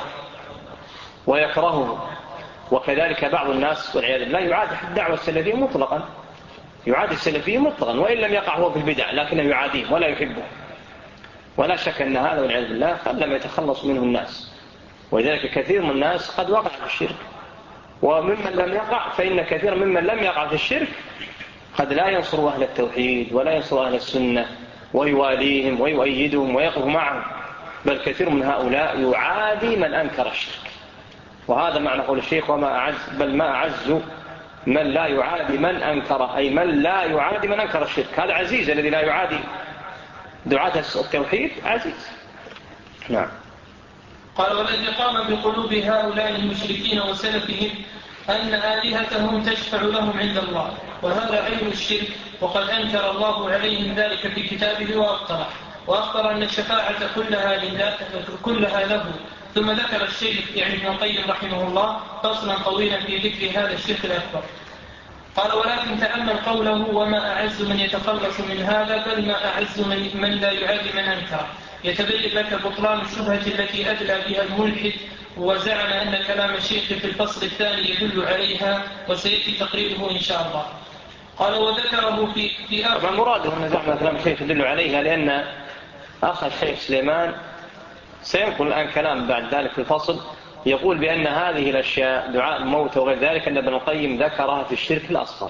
ويكرهه. وكذلك بعض الناس والعياذ بالله يعادي الدعوة السلفية مطلقا، يعادي السلفيين مطلقا وإن لم يقع هو في البدع، لكنه يعاديه ولا يحبه. ولا شك أن هذا والعياذ بالله قد لم يتخلص منه الناس، ولذلك كثير من الناس قد وقع في الشرك. وممن لم يقع فإن كثير ممن لم يقع في الشرك قد لا ينصر أهل التوحيد ولا ينصر أهل السنة ويواليهم ويؤيدهم ويقف معهم، بل كثير من هؤلاء يعادي من أنكر الشرك. وهذا معنى قول الشيخ وما أعز بل ما أعز من لا يعادي من أنكره، أي من لا يعادي من أنكر الشرك. هذا عزيز الذي لا يعادي دعاة التوحيد عزيز. نعم. قال والذي قام بقلوب هؤلاء المشركين وسلفهم أن آلهتهم تشفع لهم عند الله، وهذا عين الشرك، وقد أنكر الله عليهم ذلك في كتابه وأبطله، وأخبر أن الشفاعة كلها, كلها له. ثم ذكر الشيخ يعني ابن القيم رحمه الله فصلا طويلا في ذكر هذا الشرك الأكبر. قال ولكن تأمل قوله وما أعز من يتخلص من هذا بل ما أعز من, من لا يعادي من أنكر، يتبين لك بطلان الشبهة التي أدلى بها الملحد وزعم أن كلام الشيخ في الفصل الثاني يدل عليها، وسيأتي تقريره إن شاء الله. قال وذكره في, في آخر مراده أن زعم كلام الشيخ يدل عليها، لأن أخ الشيخ سليمان سينقل الآن كلام بعد ذلك في الفصل يقول بأن هذه الأشياء دعاء الموت وغير ذلك أن ابن القيم ذكرها في الشرك الأصغر،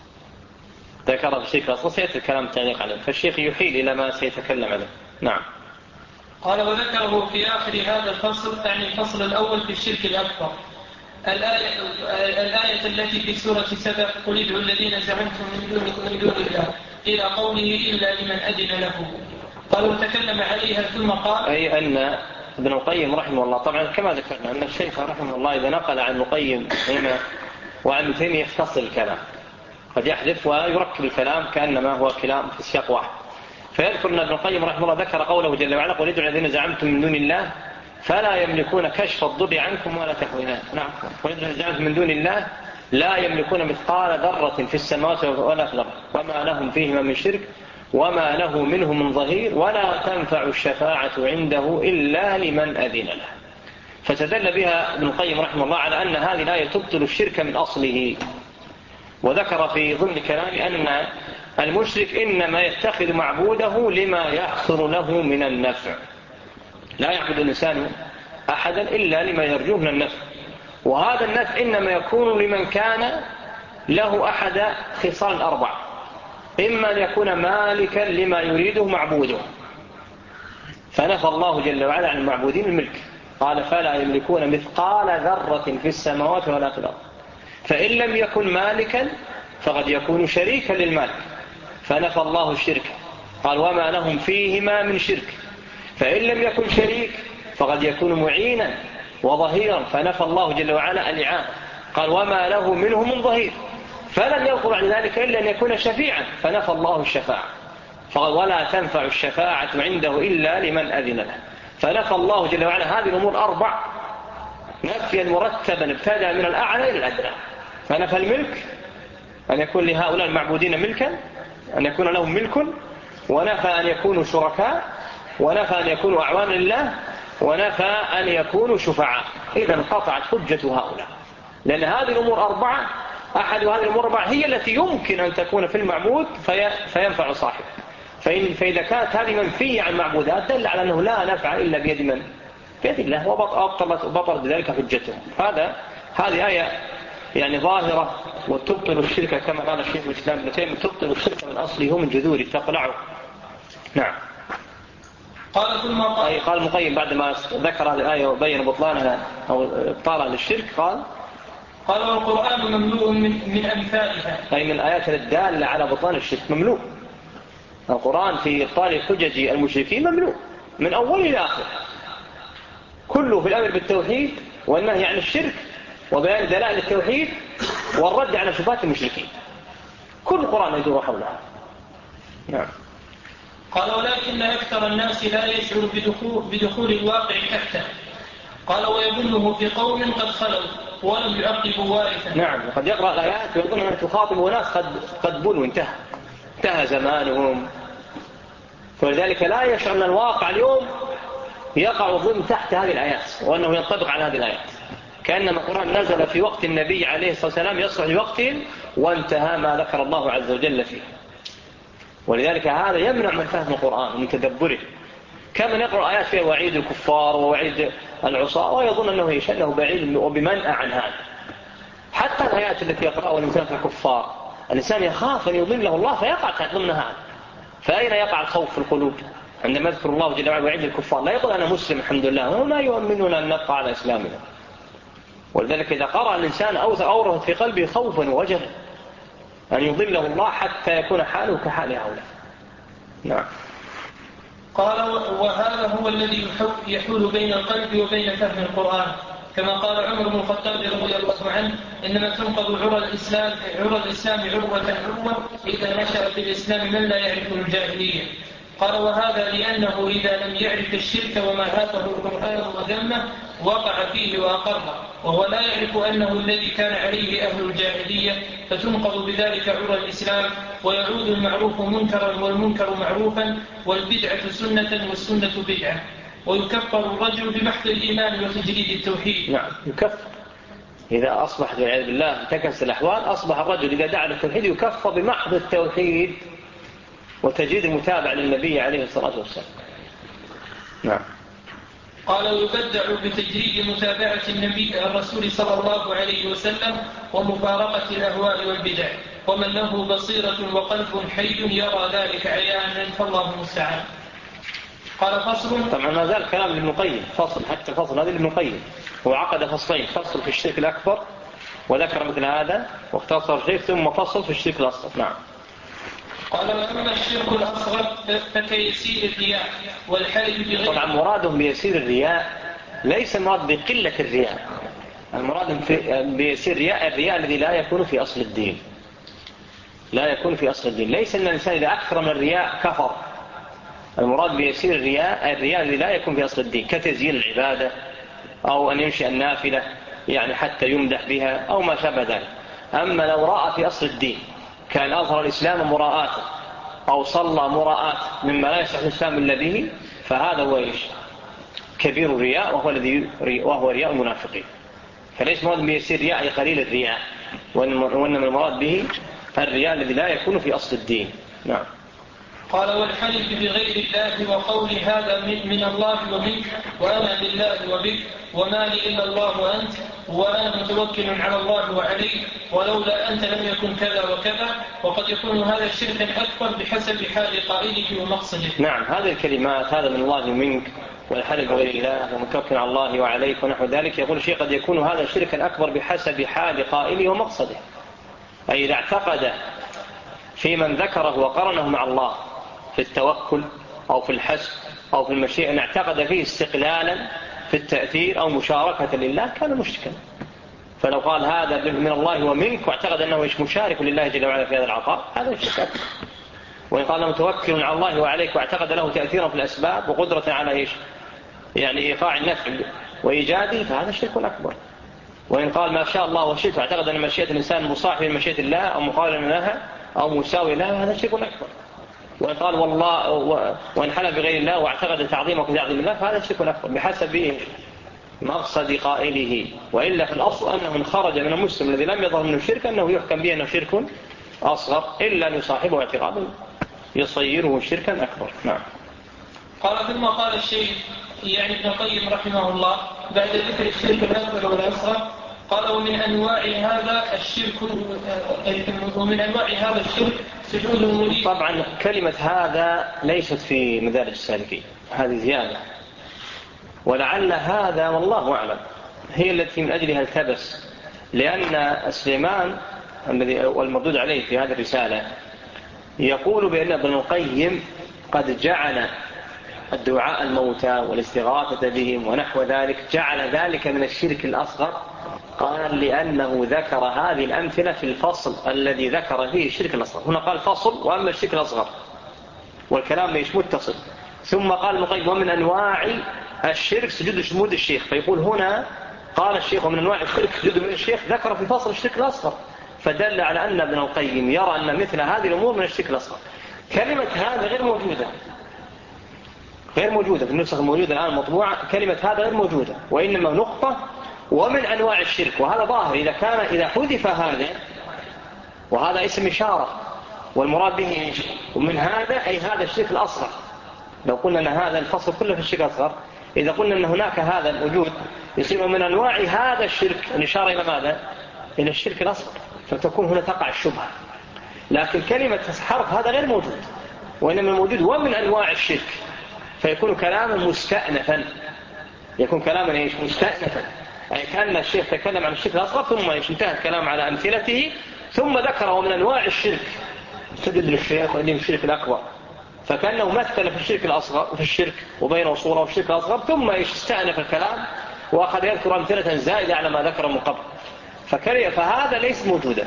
ذكرها في الشرك الأصغر، سيأتي الكلام تعليق عليه، فالشيخ يحيل إلى ما سيتكلم عليه. نعم. قال وذكره في آخر هذا الفصل، يعني الفصل الأول في الشرك الأكبر، الآية, الآية التي في سورة سبع قل ادعوا الذين زعمتم من دون, من دون الله إلى قوله إلا لمن أذن له. قال وتكلم عليها ثم قال أي أن ابن القيم رحمه الله، طبعا كما ذكرنا أن الشيخ رحمه الله إذا نقل عن القيم هنا وعن ثاني يختصر الكلام، قد يحذف ويركب الكلام كأنما هو كلام في سياق واحد. فيذكر أن ابن القيم رحمه الله ذكر قوله جل وعلا قل ادعوا الذين زعمتم من دون الله فلا يملكون كشف الضر عنكم ولا تحويلا. نعم. قل ادعوا الذين زعمتم من دون الله لا يملكون مثقال ذرة في السماوات ولا في الأرض وما لهم فيهما من شرك وما له منه من ظهير ولا تنفع الشفاعة عنده إلا لمن أذن له. فتدل بها ابن القيم رحمه الله على أن هذه الآية تبطل الشرك من أصله. وذكر في ضمن كلامه أن المشرك إنما يتخذ معبوده لما يحصل له من النفع، لا يعبد الإنسان أحدا إلا لما يرجوه من النفع، وهذا النفع إنما يكون لمن كان له أحد خصال أربع: إما أن يكون مالكا لما يريده معبوده، فنفى الله جل وعلا عن المعبودين الملك، قال فلا يملكون مثقال ذرة في السماوات ولا في الأرض. فإن لم يكن مالكا فقد يكون شريكا للمالك، فنفى الله الشرك، قال وما لهم فيهما من شرك. فإن لم يكن شريك فقد يكون معينا وظهيرا، فنفى الله جل وعلا الإعانة، قال وما له منه من ظهير. فلم يلقوا بعد ذلك إلا أن يكون شفيعا، فنفى الله الشفاعة، فقال ولا تنفع الشفاعة عنده إلا لمن أذن له. فنفى الله جل وعلا هذه الأمور أربع نفيا مرتبا ابتدأ من الأعلى إلى الأدنى. فنفى الملك، أن يكون لهؤلاء المعبودين ملكا، أن يكون لهم ملك، ونفى أن يكونوا شركاء، ونفى أن يكونوا أعوانا لله، ونفى أن يكونوا شفعاء. إذا انقطعت حجة هؤلاء، لأن هذه الأمور أربعة، أحد هذه الأمور أربعة هي التي يمكن أن تكون في المعبود في فينفع صاحبه. فإن فإذا كانت هذه منفية عن المعبودات دل على أنه لا نفع إلا بيد من؟ بيد الله، وبطلت وبطلت بذلك حجته. هذا هذه آية يعني ظاهرة وتبطل الشرك كما قال الشيخ الإسلام ابن تيمية، تبطل الشرك من أصله من جذوره تقلعه. نعم. قال ثم قال أي قال المقيم بعد ما ذكر هذه الآية وبين بطلانها أو إبطالها للشرك قال قال والقرآن مملوء من, من أمثالها، أي من الآيات الدالة على بطلان الشرك مملوء. القرآن في إبطال حجج المشركين مملوء من أول إلى آخر، كله في الأمر بالتوحيد والنهي عن الشرك وبيان دلائل التوحيد والرد على شبهات المشركين، كل القرآن يدور حولها. نعم. قال ولكن أكثر الناس لا يشعر بدخول, بدخول الواقع تحته. قال ويظنه في قوم قد خلوا ولم يعقبوا وارثا. نعم، وقد يقرأ الآيات ويظن أن تخاطب ناس قد قد بلوا انتهى انتهى زمانهم، فلذلك لا يشعر أن الواقع اليوم يقع ضمن تحت هذه الآيات وأنه ينطبق على هذه الآيات، كأنما القرآن نزل في وقت النبي عليه الصلاة والسلام يصلح لوقت وانتهى ما ذكر الله عز وجل فيه. ولذلك هذا يمنع من فهم القرآن ومن تدبره، كمن يقرأ آيات فيها وعيد الكفار ووعيد العصاة ويظن أنه يشأنه بعيد وبمنأى عن هذا. حتى الآيات التي يقرأها الإنسان في الكفار الإنسان يخاف أن يضله الله فيقع تحت ضمن هذا. فأين يقع الخوف في القلوب عندما يذكر الله جل وعلا وعيد الكفار؟ لا يقول أنا مسلم الحمد لله، وما يؤمنون أن نبقى على إسلامنا. ولذلك إذا قرأ الإنسان أورث في قلبه خوفا ووجلا أن يضله الله حتى يكون حاله كحال هؤلاء. نعم. قال وهذا هو الذي يحول بين القلب وبين فهم القرآن، كما قال عمر بن الخطاب رضي الله عنه إنما تنقض عرى الإسلام عرى الإسلام عروة عروة إذا نشأ في الإسلام من لا يعرف الجاهلية. قال وهذا لأنه إذا لم يعرف الشرك وما هاته القرآن وذمه وقع فيه وأقره، وهو لا يعرف أنه الذي كان عليه أهل الجاهلية، فتنقض بذلك عرى الإسلام ويعود المعروف منكرا والمنكر معروفا والبدعة سنة والسنة بدعة، ويكفر الرجل بمحض الإيمان وتجريد التوحيد. نعم يكفر إذا أصبحت والعياذ بالله انتكست الأحوال، أصبح الرجل إذا دعا للتوحيد يكفر بمحض التوحيد وتجريد المتابعة للنبي عليه الصلاة والسلام. نعم. قال ويبدع بتجريد متابعة النبي الرسول صلى الله عليه وسلم ومفارقة الأهواء والبدع، ومن له بصيرة وقلب حي يرى ذلك عيانا فالله المستعان. قال فصل. طبعا ما زال كلام ابن القيم فصل، حتى الفصل هذا ابن القيم هو عقد فصلين، فصل في الشرك الأكبر وذكر مثل هذا واختصر شيء، ثم فصل في الشرك الأصغر. نعم. قال وأما الشرك الأصغر فكيسير الرياء والحلف بغير. طبعا مرادهم بيسير الرياء ليس المراد بقلة الرياء، المراد بيسير الرياء الرياء الذي لا يكون في أصل الدين، لا يكون في أصل الدين. ليس أن الإنسان إذا أكثر من الرياء كفر، المراد بيسير الرياء الرياء الذي لا يكون في أصل الدين، كتزيين العبادة أو أن ينشئ النافلة يعني حتى يمدح بها أو ما شابه ذلك. أما لو رأى في أصل الدين كان أظهر الإسلام مراءاته أو صلى مراءات مما لا يصح الإسلام إلا به، فهذا هو إيش؟ كبير الرياء، وهو الذي وهو رياء المنافقين. فليس مراد بيسير رياء قليل الرياء، وإنما المراد به الرياء الذي لا يكون في أصل الدين. نعم. قال والحلف بغير الله وقول هذا من الله ومنك وأنا بالله وبك وما لي إلا الله وأنت وأنا متوكل على الله وعليك ولولا أنت لم يكن كذا وكذا، وقد يكون هذا الشرك أكبر بحسب حال قائله ومقصده. نعم، هذه الكلمات هذا من الله ومنك والحلف بغير الله ومتوكل على الله وعليك ونحو ذلك، يقول الشيء قد يكون هذا الشرك أكبر بحسب حال قائله ومقصده، أي إذا اعتقد في من ذكره وقرنه مع الله في التوكل أو في الحسب أو في المشيئة أن اعتقد فيه استقلالا في التأثير أو مشاركة لله كان مشركا. فلو قال هذا من الله ومنك واعتقد أنه مشارك لله جل وعلا في هذا العطاء هذا شرك أكبر. وإن قال متوكل على الله وعليك واعتقد له تأثيرا في الأسباب وقدرة على إيش يعني إيقاع النفع وإيجاده فهذا شرك أكبر. وإن قال ما شاء الله وشئت واعتقد أن مشيئة الإنسان مصاحبة لمشيئة الله أو مقارنة لها أو مساوي لها هذا شرك أكبر. وإن قال والله وإن حلف بغير الله واعتقد تعظيمه كتعظيم الله فهذا شرك أكبر بحسب مقصد قائله. وإلا في الأصل أنه من خرج من المسلم الذي لم يظهر منه الشرك أنه يحكم به أنه شرك أصغر إلا أن يصاحبه اعتقاد يصيره شركا أكبر. نعم. قال ثم قال الشيخ يعني ابن القيم رحمه الله بعد ذكر الشرك الأكبر والأصغر قال ومن أنواع هذا الشرك ومن أنواع هذا الشرك سجود المريد. طبعا كلمة هذا ليست في مدارج السالكين، هذه زيادة، ولعل هذا والله أعلم هي التي من أجلها التبس، لأن سليمان الذي والمردود عليه في هذه الرسالة يقول بأن ابن القيم قد جعل الدعاء الموتى والاستغاثة بهم ونحو ذلك جعل ذلك من الشرك الأصغر. قال لأنه ذكر هذه الأمثلة في الفصل الذي ذكر فيه الشرك الأصغر. هنا قال فصل وأما الشرك الأصغر والكلام ليش متصل، ثم قال ابن القيم ومن أنواع الشرك سجود شمود الشيخ، فيقول هنا قال الشيخ ومن أنواع الشرك سجود من الشيخ، ذكر في فصل الشرك الأصغر، فدل على أن ابن القيم يرى أن مثل هذه الأمور من الشرك الأصغر. كلمة هذا غير موجودة غير موجودة في النسخ الموجودة الآن المطبوعة، كلمة هذا غير موجودة، وإنما نقطة ومن أنواع الشرك، وهذا ظاهر إذا كان إذا حذف هذا، وهذا اسم إشارة والمراد به ومن هذا أي هذا الشرك الأصغر. لو قلنا أن هذا الفصل كله في الشرك الأصغر، إذا قلنا أن هناك هذا الوجود يصير من أنواع هذا الشرك الإشارة إلى ماذا؟ إلى الشرك الأصغر، فتكون هنا تقع الشبهة. لكن كلمة حرف هذا غير موجود، وإنما الموجود ومن أنواع الشرك، فيكون كلاما مستأنفا، يكون كلاما إيش مستأنفا، أي كان الشيخ تكلم عن الشرك الأصغر ثم انتهى الكلام على أمثلته ثم ذكره من أنواع الشرك سجد للشيخ وإنه الشرك الأكبر، فكأنه مثل في الشرك الأصغر في الشرك وبينه صورة وفي الشرك الأصغر، ثم استأنف الكلام وأخذ يذكر أمثلة زائدة على ما ذكر من قبل، فهذا ليس موجودا.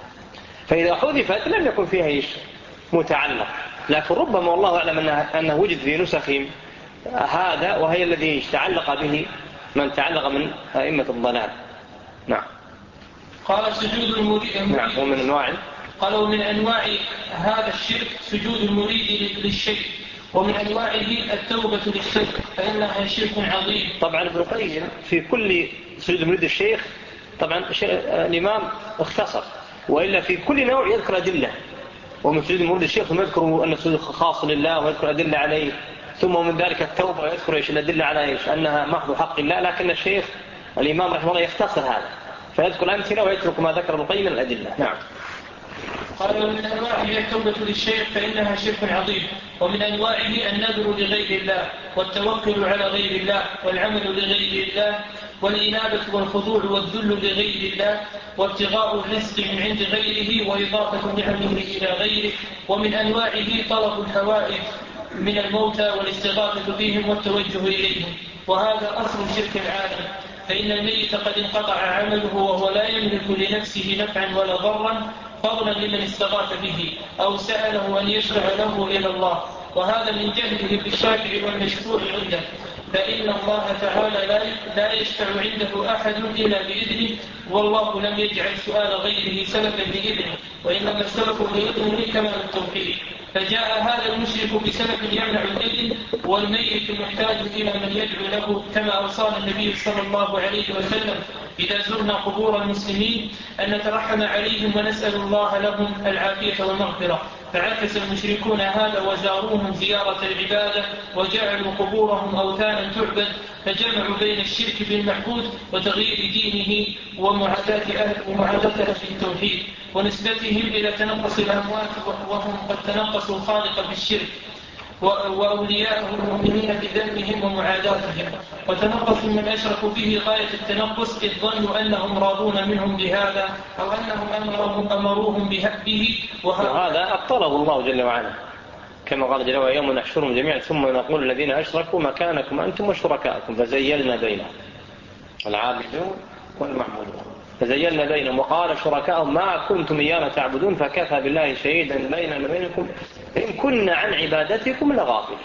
فإذا حذفت لم يكن فيها إيش متعلق، لكن ربما والله أعلم أنه وجد في نسخهم هذا، وهي الذي تعلق به من تعلق من أئمة الضلال. نعم. قال سجود المريد. نعم. ومن أنواع قال ومن أنواع هذا الشرك سجود المريد للشيخ، ومن أنواعه التوبة للشرك فإنها شرك عظيم. طبعا ابن القيم في كل سجود المريد للشيخ طبعا الإمام اختصر، وإلا في كل نوع يذكر أدلة، ومن سجود المريد للشيخ ثم يذكر أن السجود خاص لله ويذكر أدلة عليه، ثم من ذلك التوبة ويذكر إيش الأدلة على إيش أنها محض حق الله، لكن الشيخ الإمام رحمه الله يختصر هذا فيذكر أمثلة ويترك ما ذكر ابن القيم من الأدلة. نعم. قال ومن أنواعه التوبة للشيخ فإنها شرك عظيم، ومن أنواعه النذر لغير الله والتوكل على غير الله والعمل لغير الله والإنابة والخضوع والذل لغير الله وابتغاء الرزق من عند غيره وإضافة نعمه إلى غيره. ومن أنواعه طلب الحوائج من الموتى والاستغاثة بهم والتوجه إليهم، وهذا أصل الشرك العالم، فإن الميت قد انقطع عمله وهو لا يملك لنفسه نفعا ولا ضرا، فضلا لمن استغاث به أو سأله أن يشفع له إلى الله، وهذا من جهله بالشافع والمشفوع عنده، فإن الله تعالى لا يشفع عنده أحد إلا بإذنه، والله لم يجعل سؤال غيره سببا لإذنه، وإنما السبب لإذنه كمال التوحيد. فجاء هذا المشرك بسبب يمنع الإذن، والميت محتاج إلى من يدعو له، كما أوصانا النبي صلى الله عليه وسلم إذا زرنا قبور المسلمين أن نترحم عليهم ونسأل الله لهم العافية والمغفرة. فعكس المشركون هذا وزاروهم زيارة العبادة وجعلوا قبورهم أوثانا تعبد، فجمعوا بين الشرك بالمعبود وتغيير دينه ومعاداة أهل ومعاداة أهل التوحيد ونسبتهم إلى تنقص الأموات، وهم قد تنقصوا الخالق بالشرك وأولياءه المؤمنين بذنبهم ومعاداتهم، وتنقصوا من أشركوا به غاية التنقص، إذ ظنوا أنهم راضون منهم بهذا أو أنهم أمرهم أمروهم به، وهذا أبطله الله جل وعلا كما قال جل وعلا يوم نحشرهم جميعا ثم نقول الذين أشركوا مكانكم أنتم وشركاءكم فزيلنا بينهم العابدون والمعبودون فزيلنا بينهم وقال شركاءهم ما كنتم إيانا تعبدون فكفى بالله شهيدا بيننا وبينكم إن كنا عن عبادتكم لغافلين.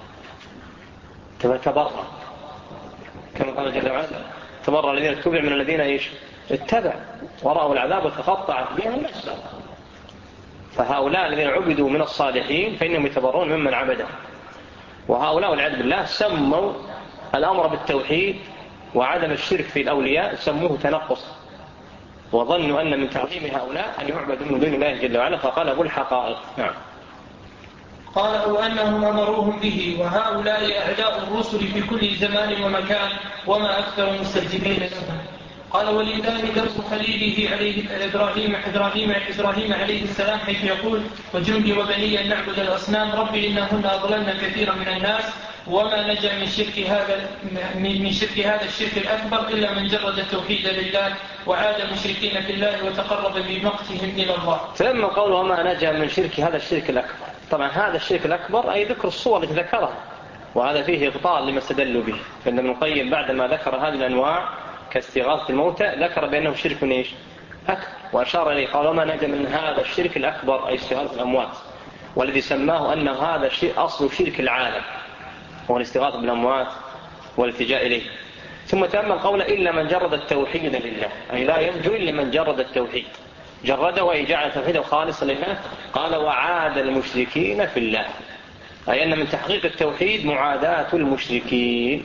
تبرأ كما قال جل وعلا تبرأ الذين اتبعوا من الذين ايش اتبعوا ورأوا العذاب وتقطعت بهم الأسباب. فهؤلاء الذين عبدوا من الصالحين فإنهم يتبرون ممن عبدهم، وهؤلاء والعياذ بالله سموا الأمر بالتوحيد وعدم الشرك في الأولياء سموه تنقص، وظنوا أن من تعظيم هؤلاء أن يعبدوا من دون الله جل وعلا فقلبوا الحقائق. نعم. قال أو أنهم أمروهم به، وهؤلاء أعداء الرسل في كل زمان ومكان، وما أكثر المستجيبين لهم. قال ولله درس خليله عليه إبراهيم إبراهيم إبراهيم عليه السلام حيث يقول وجنبي وبني أن نعبد الأصنام ربي إنهن أضللن كثيرا من الناس وما نجا من شرك هذا من شرك هذا الشرك الأكبر إلا من جرد التوحيد لله وعاد المشركين في الله وتقرب بمقتهم إلى الله. ثم قول وما نجا من شرك هذا الشرك الأكبر، طبعا هذا الشرك الأكبر أي ذكر الصور التي ذكرها، وهذا فيه إبطال لما استدلوا به. فإن ابن القيم بعدما ذكر هذه الأنواع كاستغاثة الموتى ذكر بأنه شرك إيش؟ أكبر، وأشار إليه قال وما نجا من هذا الشرك الأكبر أي استغاثة الأموات، والذي سماه أن هذا الشيء أصل شرك العالم هو الاستغاثة بالأموات والالتجاء إليه. ثم تأمل قوله إلا من جرد التوحيد لله، أي لا ينجو إلا من جرد التوحيد، جرده وأي جعل توحيده خالصا لله. قال وعاد المشركين في الله، أي أن من تحقيق التوحيد معاداة المشركين،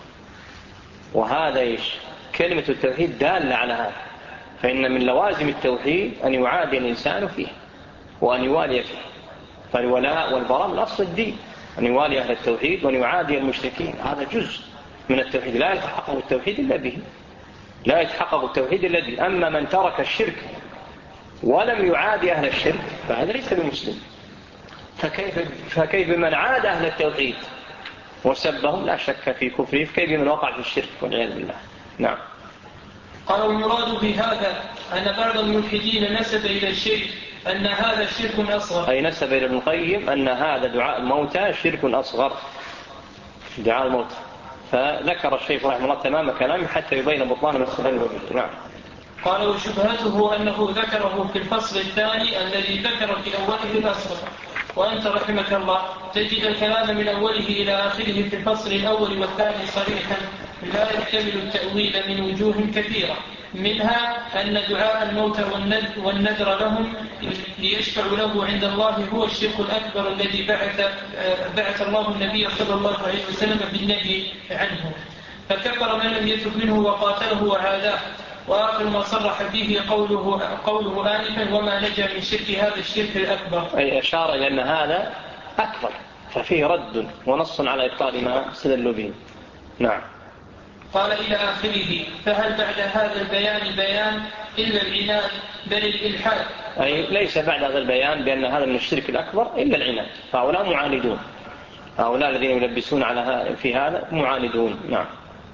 وهذا إيش؟ كلمة التوحيد دالة على هذا، فإن من لوازم التوحيد أن يعادي الإنسان فيه وأن يوالي فيه، فالولاء والبراء من أصل الدين، أن يوالي أهل التوحيد وأن يعادي المشركين، هذا جزء من التوحيد لا يتحقق التوحيد إلا به، لا يتحقق التوحيد إلا به. أما من ترك الشرك ولم يعادي أهل الشرك فهذا ليس بمسلم. فكيف, فكيف من عاد أهل التوحيد وسبهم لا شك في كفره، فكيف من وقع في الشرك والعياذ بالله. نعم. قال المراد بهذا أن بعض الملحدين نسب إلى الشرك أن هذا شرك أصغر، أي نسب إلى ابن القيم أن هذا دعاء الموتى شرك أصغر، دعاء الموتى، فذكر الشيخ رحمه الله تمام كلامه حتى يبين بطلان من السنن والبدع. نعم. قال وشبهته أنه ذكره في الفصل الثاني الذي ذكر في أوله الأصغر، وأنت رحمك الله تجد الكلام من أوله إلى آخره في الفصل الأول والثاني صريحا لا يحتمل التأويل من وجوه كثيرة، منها أن دعاء الموتى والنذر لهم ليشفع له عند الله هو الشرك الأكبر الذي بعث, بعث الله النبي صلى الله عليه وسلم بالنهي عنه، فكفر من لم يتب منه وقاتله وعاداه. وآخر ما صرح به قوله, قوله آنفا وما نجا من شرك هذا الشرك الأكبر، أي أشار إلى أن هذا أكبر، ففيه رد ونص على إبطال ما استدلوا به. نعم. قال إلى آخره فهل بعد هذا البيان بيان إلا العناد بل الإلحاد، أي ليس بعد هذا البيان بأن هذا من الشرك الأكبر إلا العناد، فهؤلاء معاندون، هؤلاء الذين يلبسون على في هذا معاندون. نعم.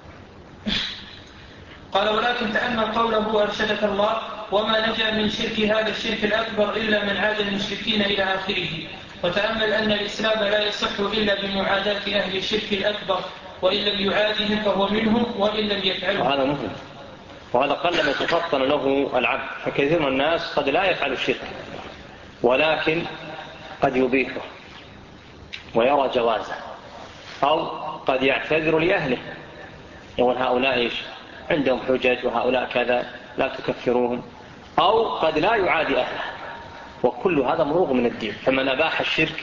قال ولكن تأمل قوله أرشدك الله وما نجا من شرك هذا الشرك الأكبر إلا من عاد المشركين إلى آخره، وتأمل أن الإسلام لا يصح إلا بمعاداة أهل الشرك الأكبر، وإن لم يعادهم فهو منهم وإن لم يفعله. هذا مهم، وهذا قل ما يتفطن له العبد، فكثير من الناس قد لا يفعل الشرك ولكن قد يبيحه ويرى جوازه، أو قد يعتذر لأهله يقول هؤلاء إيش عندهم حجج وهؤلاء كذا لا تكفروهم، أو قد لا يعادي أهله، وكل هذا مروغ من الدين. فمن أباح الشرك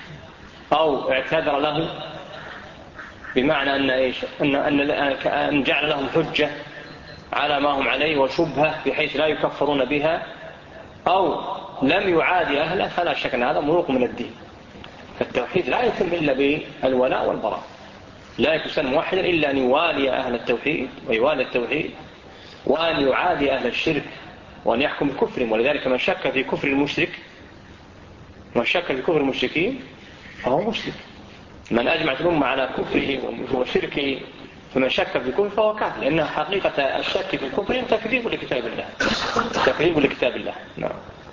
أو اعتذر له بمعنى أن, إيش؟ أن, أن, أن جعل لهم حجة على ما هم عليه وشبهة بحيث لا يكفرون بها، أو لم يعادي أهله، فلا شك أن هذا مروغ من الدين. فالتوحيد لا يتم إلا بالولاء والبراء، لا يكون موحدا إلا أن يوالي أهل التوحيد ويوالي التوحيد، وأن يعادي أهل الشرك وأن يحكم بكفرهم. ولذلك من شك في كفر المشرك من شك في كفر المشركين فهو مشرك، من أجمعت الأمة على كفره وشركه فمن شك في كفر فهو كافر، لأن حقيقة الشك في كفر تكذيب لكتاب الله، تكذيب لكتاب الله. نعم.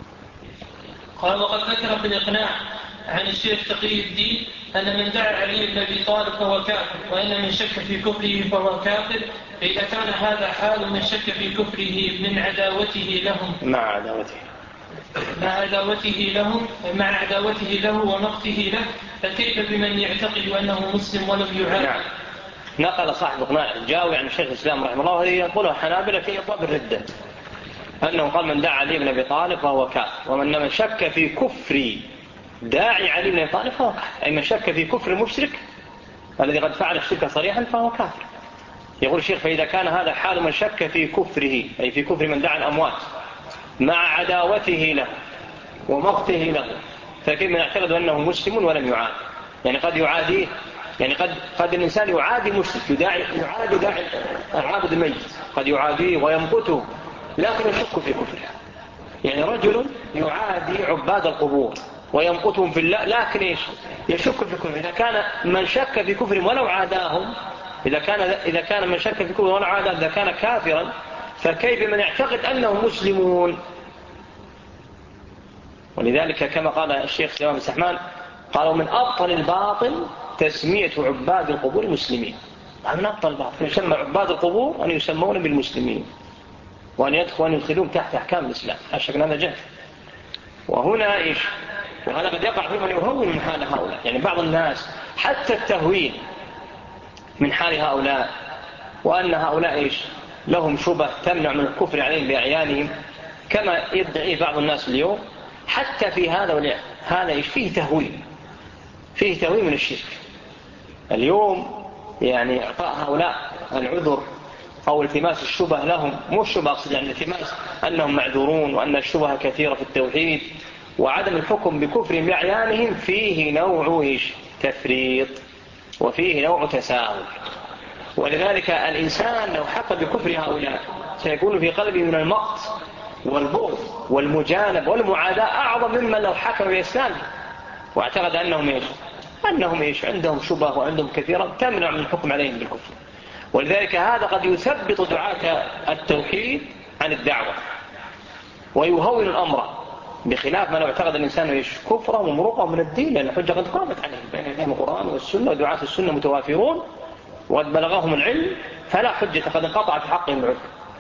قال وقد ذكر في الإقناع عن الشيخ تقي الدين أن من دعا علي بن أبي طالب فهو كافر، وأن من شك في كفره فهو كافر، فإذا كان هذا حال من شك في كفره من عداوته لهم مع عداوته مع عداوته لهم مع عداوته له ومقته له، فكيف بمن يعتقد أنه مسلم ولم يعاد؟ نعم. نقل صاحب إقناع الجاوي عن الشيخ الإسلام رحمه الله، وهذه يقولها حنابلة في إطلاق الردة، أنه قال من دعا علي بن أبي طالب فهو كافر، ومن من شك في كفر داعي علي بن أبي طالب فهو كافر، أي من شك في كفر المشرك الذي قد فعل الشرك صريحا فهو كافر. يقول الشيخ فإذا كان هذا حال من شك في كفره، أي في كفر من دعا الأموات مع عداوته له ومقته له، فكيف من يعتقد أنه مسلم ولم يعاد؟ يعني قد يعاديه يعني قد قد الإنسان يعادي مشرك، يداعي يعادي داعي عابد الميت، قد يعاديه ويمقته لكن يشك في كفره. يعني رجل يعادي عباد القبور ويمقتهم في الله لكن ايش؟ يشك في كفره. إذا كان من شك في كفرهم ولو عاداهم، إذا كان إذا كان من شك في كفرهم ولو عاداهم إذا كان كافرا، فكيف من يعتقد أنهم مسلمون؟ ولذلك كما قال الشيخ سليمان بن سحمان قالوا من أبطل الباطل تسمية عباد القبور مسلمين. من أبطل الباطل يسمى عباد القبور أن يسمون بالمسلمين وأن يدخلوا أن يدخلون تحت أحكام الإسلام. أشك أن هذا جهل. وهنا إيش؟ وهذا قد يقع في من يهون من حال هؤلاء. يعني بعض الناس حتى التهوين من حال هؤلاء، وأن هؤلاء إيش؟ لهم شبه تمنع من الكفر عليهم بأعيانهم كما يدعي بعض الناس اليوم. حتى في هذا والعياذ هذا إيش؟ فيه تهوين، فيه تهوين من الشرك اليوم. يعني إعطاء هؤلاء العذر أو التماس الشبه لهم، مو الشبه أقصد، يعني التماس أنهم معذورون وأن الشبه كثيرة في التوحيد، وعدم الحكم بكفرهم بأعيانهم فيه نوع إيش؟ تفريط، وفيه نوع تساهل. ولذلك الإنسان لو حكم بكفر هؤلاء سيكون في قلبه من المقت والبغض والمجانب والمعاداة أعظم ممن لو حكم بإسلامه واعتقد أنهم إيش؟ أنهم إيش؟ عندهم شبه وعندهم كثيرا تمنع من الحكم عليهم بالكفر. ولذلك هذا قد يثبط دعاة التوحيد عن الدعوة ويهون الأمر، بخلاف ما لو اعتقد الإنسان إيش؟ كفره ومروقه من الدين، لأن الحجة قد قامت عليه بين يديهم القرآن والسنة، ودعاة السنة متوافرون وقد بلغهم العلم فلا حجة، قد انقطع في حقهم العذر.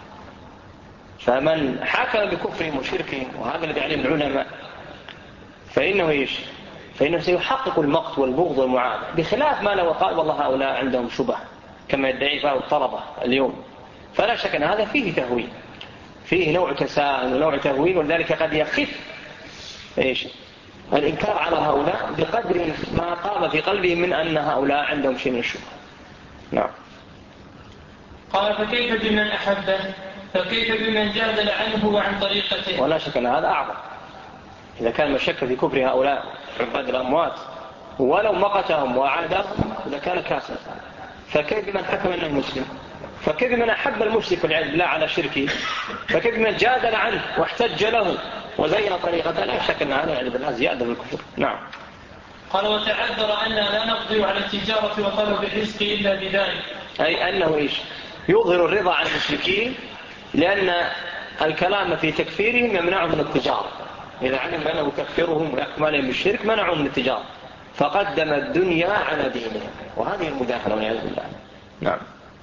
فمن حكم بكفرهم وشركهم، وهذا الذي عليه العلماء، فإنه إيش؟ فإنه سيحقق المقت والبغض والمعاداة، بخلاف ما لو قال والله هؤلاء عندهم شبه كما يدعي بعض الطلبة اليوم. فلا شك أن هذا فيه تهوين، فيه نوع تساهل ونوع تهوين. ولذلك قد يخف إيش؟ الإنكار على هؤلاء بقدر ما قام في قلبهم من أن هؤلاء عندهم شيء من الشبه. نعم. قال فكيف بمن أحبه؟ فكيف بمن جادل عنه وعن طريقته؟ ولا شك أن هذا أعظم. إذا كان مشك في كفر هؤلاء عباد الأموات ولو مقتهم وعادهم إذا كان كافرا، فكيف بمن حكم أنه مسلم؟ فكيف بمن أحب المشرك والعياذ بالله على شركه؟ فكيف بمن جادل عنه واحتج له وزين طريقته؟ لا شك أن هذا يعني بالله زيادة بالكفر. نعم. قال وتعذر أن لا نقضي على التجارة وطلب الرزق إلا بذلك، أي أنه إيش؟ يظهر الرضا عن المشركين لأن الكلام في تكفيرهم يمنعهم من التجارة. إذا علم أنه يكفرهم ويحكم عليهم بالشرك منعهم من التجارة، فقدم الدنيا على دينهم، وهذه المداهنة والعياذ بالله. نعم.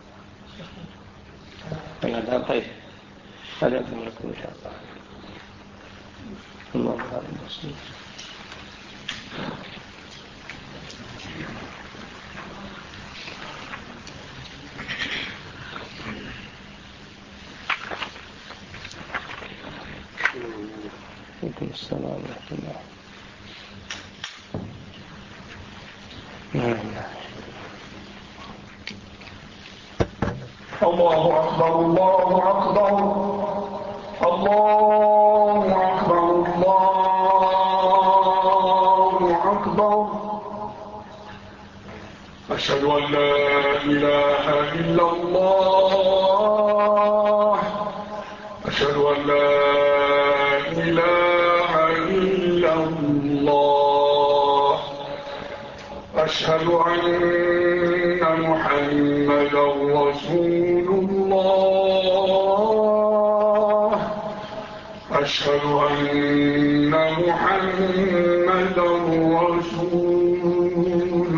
طيب هذا أنتم لكم إن شاء الله. الله أكبر. عليكم السلام ورحمة الله. الله أكبر الله أكبر الله أكبر الله أكبر. أشهد أن لا إله إلا الله أشهد أن لا إله إلا الله أشهد أن محمدا رسول الله أشهد أن محمدا رسول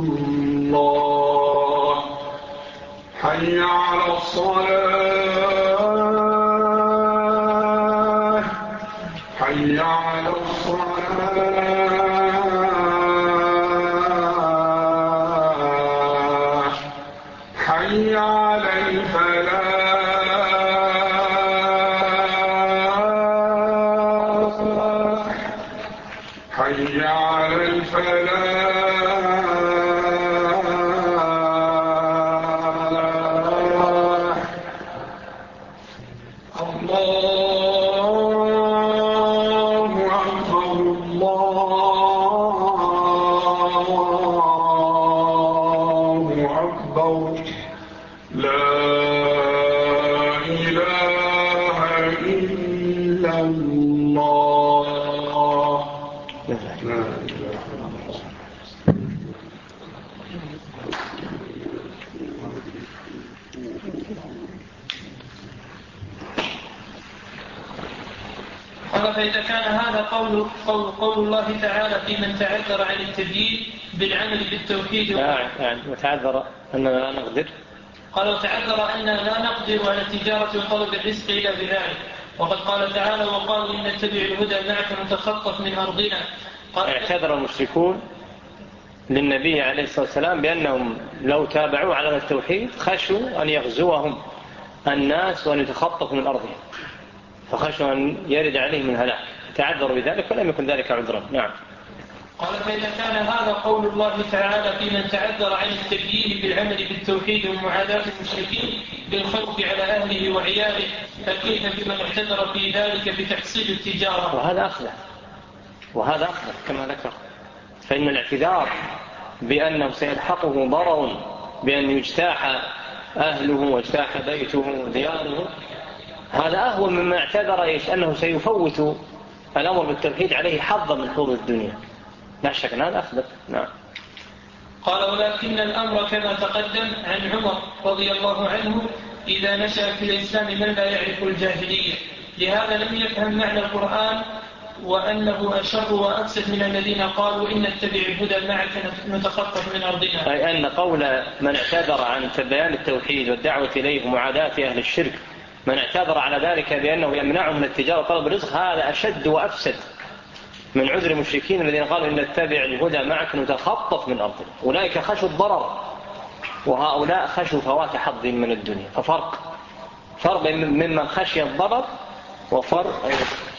الله. حي على الصلاة حي على الصلاة حي على الفلاح حي على الفلاح فإذا كان هذا قول, قول, قول الله تعالى في من تعذر عن التدين بالعمل بالتوحيد يعني وتعذر أننا لا نقدر قال وتعذر أننا لا نقدر على التجارة وطلب الرزق إلا بذلك، وقد قال تعالى وقالوا إن نتبع الهدى معك نتخطف من أرضنا. اعتذر المشركون للنبي عليه الصلاة والسلام بأنهم لو تابعوا على التوحيد خشوا أن يغزوهم الناس وأن يتخطفوا من أرضهم، فخشوا أن يرد عليهم من هلاك، تعذروا بذلك ولم يكن ذلك عذرا. نعم. قال فإذا كان هذا قول الله تعالى في من تعذر عن التبيين بالعمل بالتوحيد ومعاداة المشركين بالخوف على أهله وعياله، فكيف بمن اعتذر في ذلك بتحصيل التجارة؟ وهذا أخذ وهذا أخذ كما ذكر، فإن الاعتذار بأنه سيلحقه ضرر بأن يجتاح أهله واجتاح بيته ودياره، هذا أهون مما اعتذر إيش أنه سيفوت الأمر بالتوحيد عليه حظا من حظوظ الدنيا. لا شك أن هذا أخذ. نعم. قال ولكن الأمر كما تقدم عن عمر رضي الله عنه إذا نشأ في الإسلام من لا يعرف الجاهلية، لهذا لم يفهم معنى القرآن وأنه أشر وأفسد من الذين قالوا إن نتبع الهدى معك نتخطف من أرضنا. أي أن قول من اعتذر عن بيان التوحيد والدعوة إليه ومعاداة أهل الشرك، من اعتذر على ذلك بأنه يمنعه من التجارة وطلب الرزق، هذا أشد وأفسد من عذر المشركين الذين قالوا إن نتبع الهدى معك نتخطف من أرضنا. أولئك خشوا الضرر وهؤلاء خشوا فوات حظ من الدنيا، ففرق فرق ممن خشي الضرر وفرق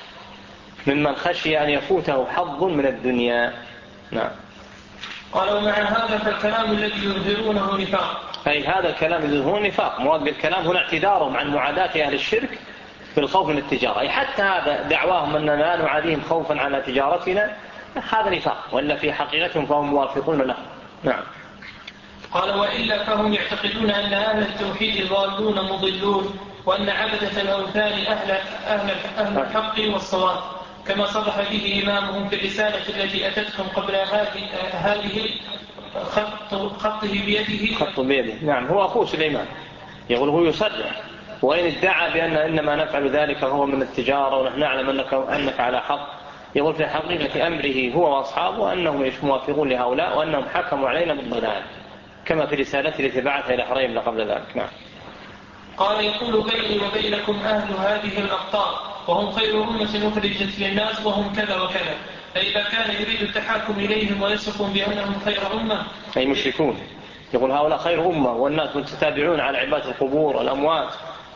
ممن خشي أن يفوته حظ من الدنيا. نعم. قال ومع هذا فالكلام الذي يظهرونه نفاق، أي هذا الكلام الذي هو نفاق، مراد بالكلام هنا اعتذارهم عن معاداة أهل الشرك بالخوف من التجارة، أي حتى هذا دعواهم أننا لا نعاديهم خوفا على تجارتنا، هذا نفاق، وإلا في حقيقتهم فهم موافقون له. نعم. قال وإلا فهم يعتقدون أن أهل التوحيد ضالون مضلون، وأن عبدة الأوثان أهل, أهل, أهل الحق والصواب، كما صرح به إمامهم في الرسالة التي أتتهم قبل هذه خط خطه بيده. خط بيده. نعم. هو أخوه سليمان يقول هو يصرح، وإن ادعى بأن إنما نفعل ذلك هو من التجارة ونحن نعلم أنك, أنك على حق، يقول في حقيقة أمره هو وأصحابه أنهم موافقون لهؤلاء وأنهم حكموا علينا بالضلال، كما في رسالته التي بعثها إلى حريم قبل ذلك. نعم. قال يقول بيني وبينكم أهل هذه الأقطار وهم خير أمة أخرجت للناس وهم كذا وكذا، فإذا كان يريد التحاكم إليهم ويصفهم بأنهم خير أمة، أي مشركون، يقول هؤلاء خير أمة والناس متتابعون على عبادة القبور والأموات،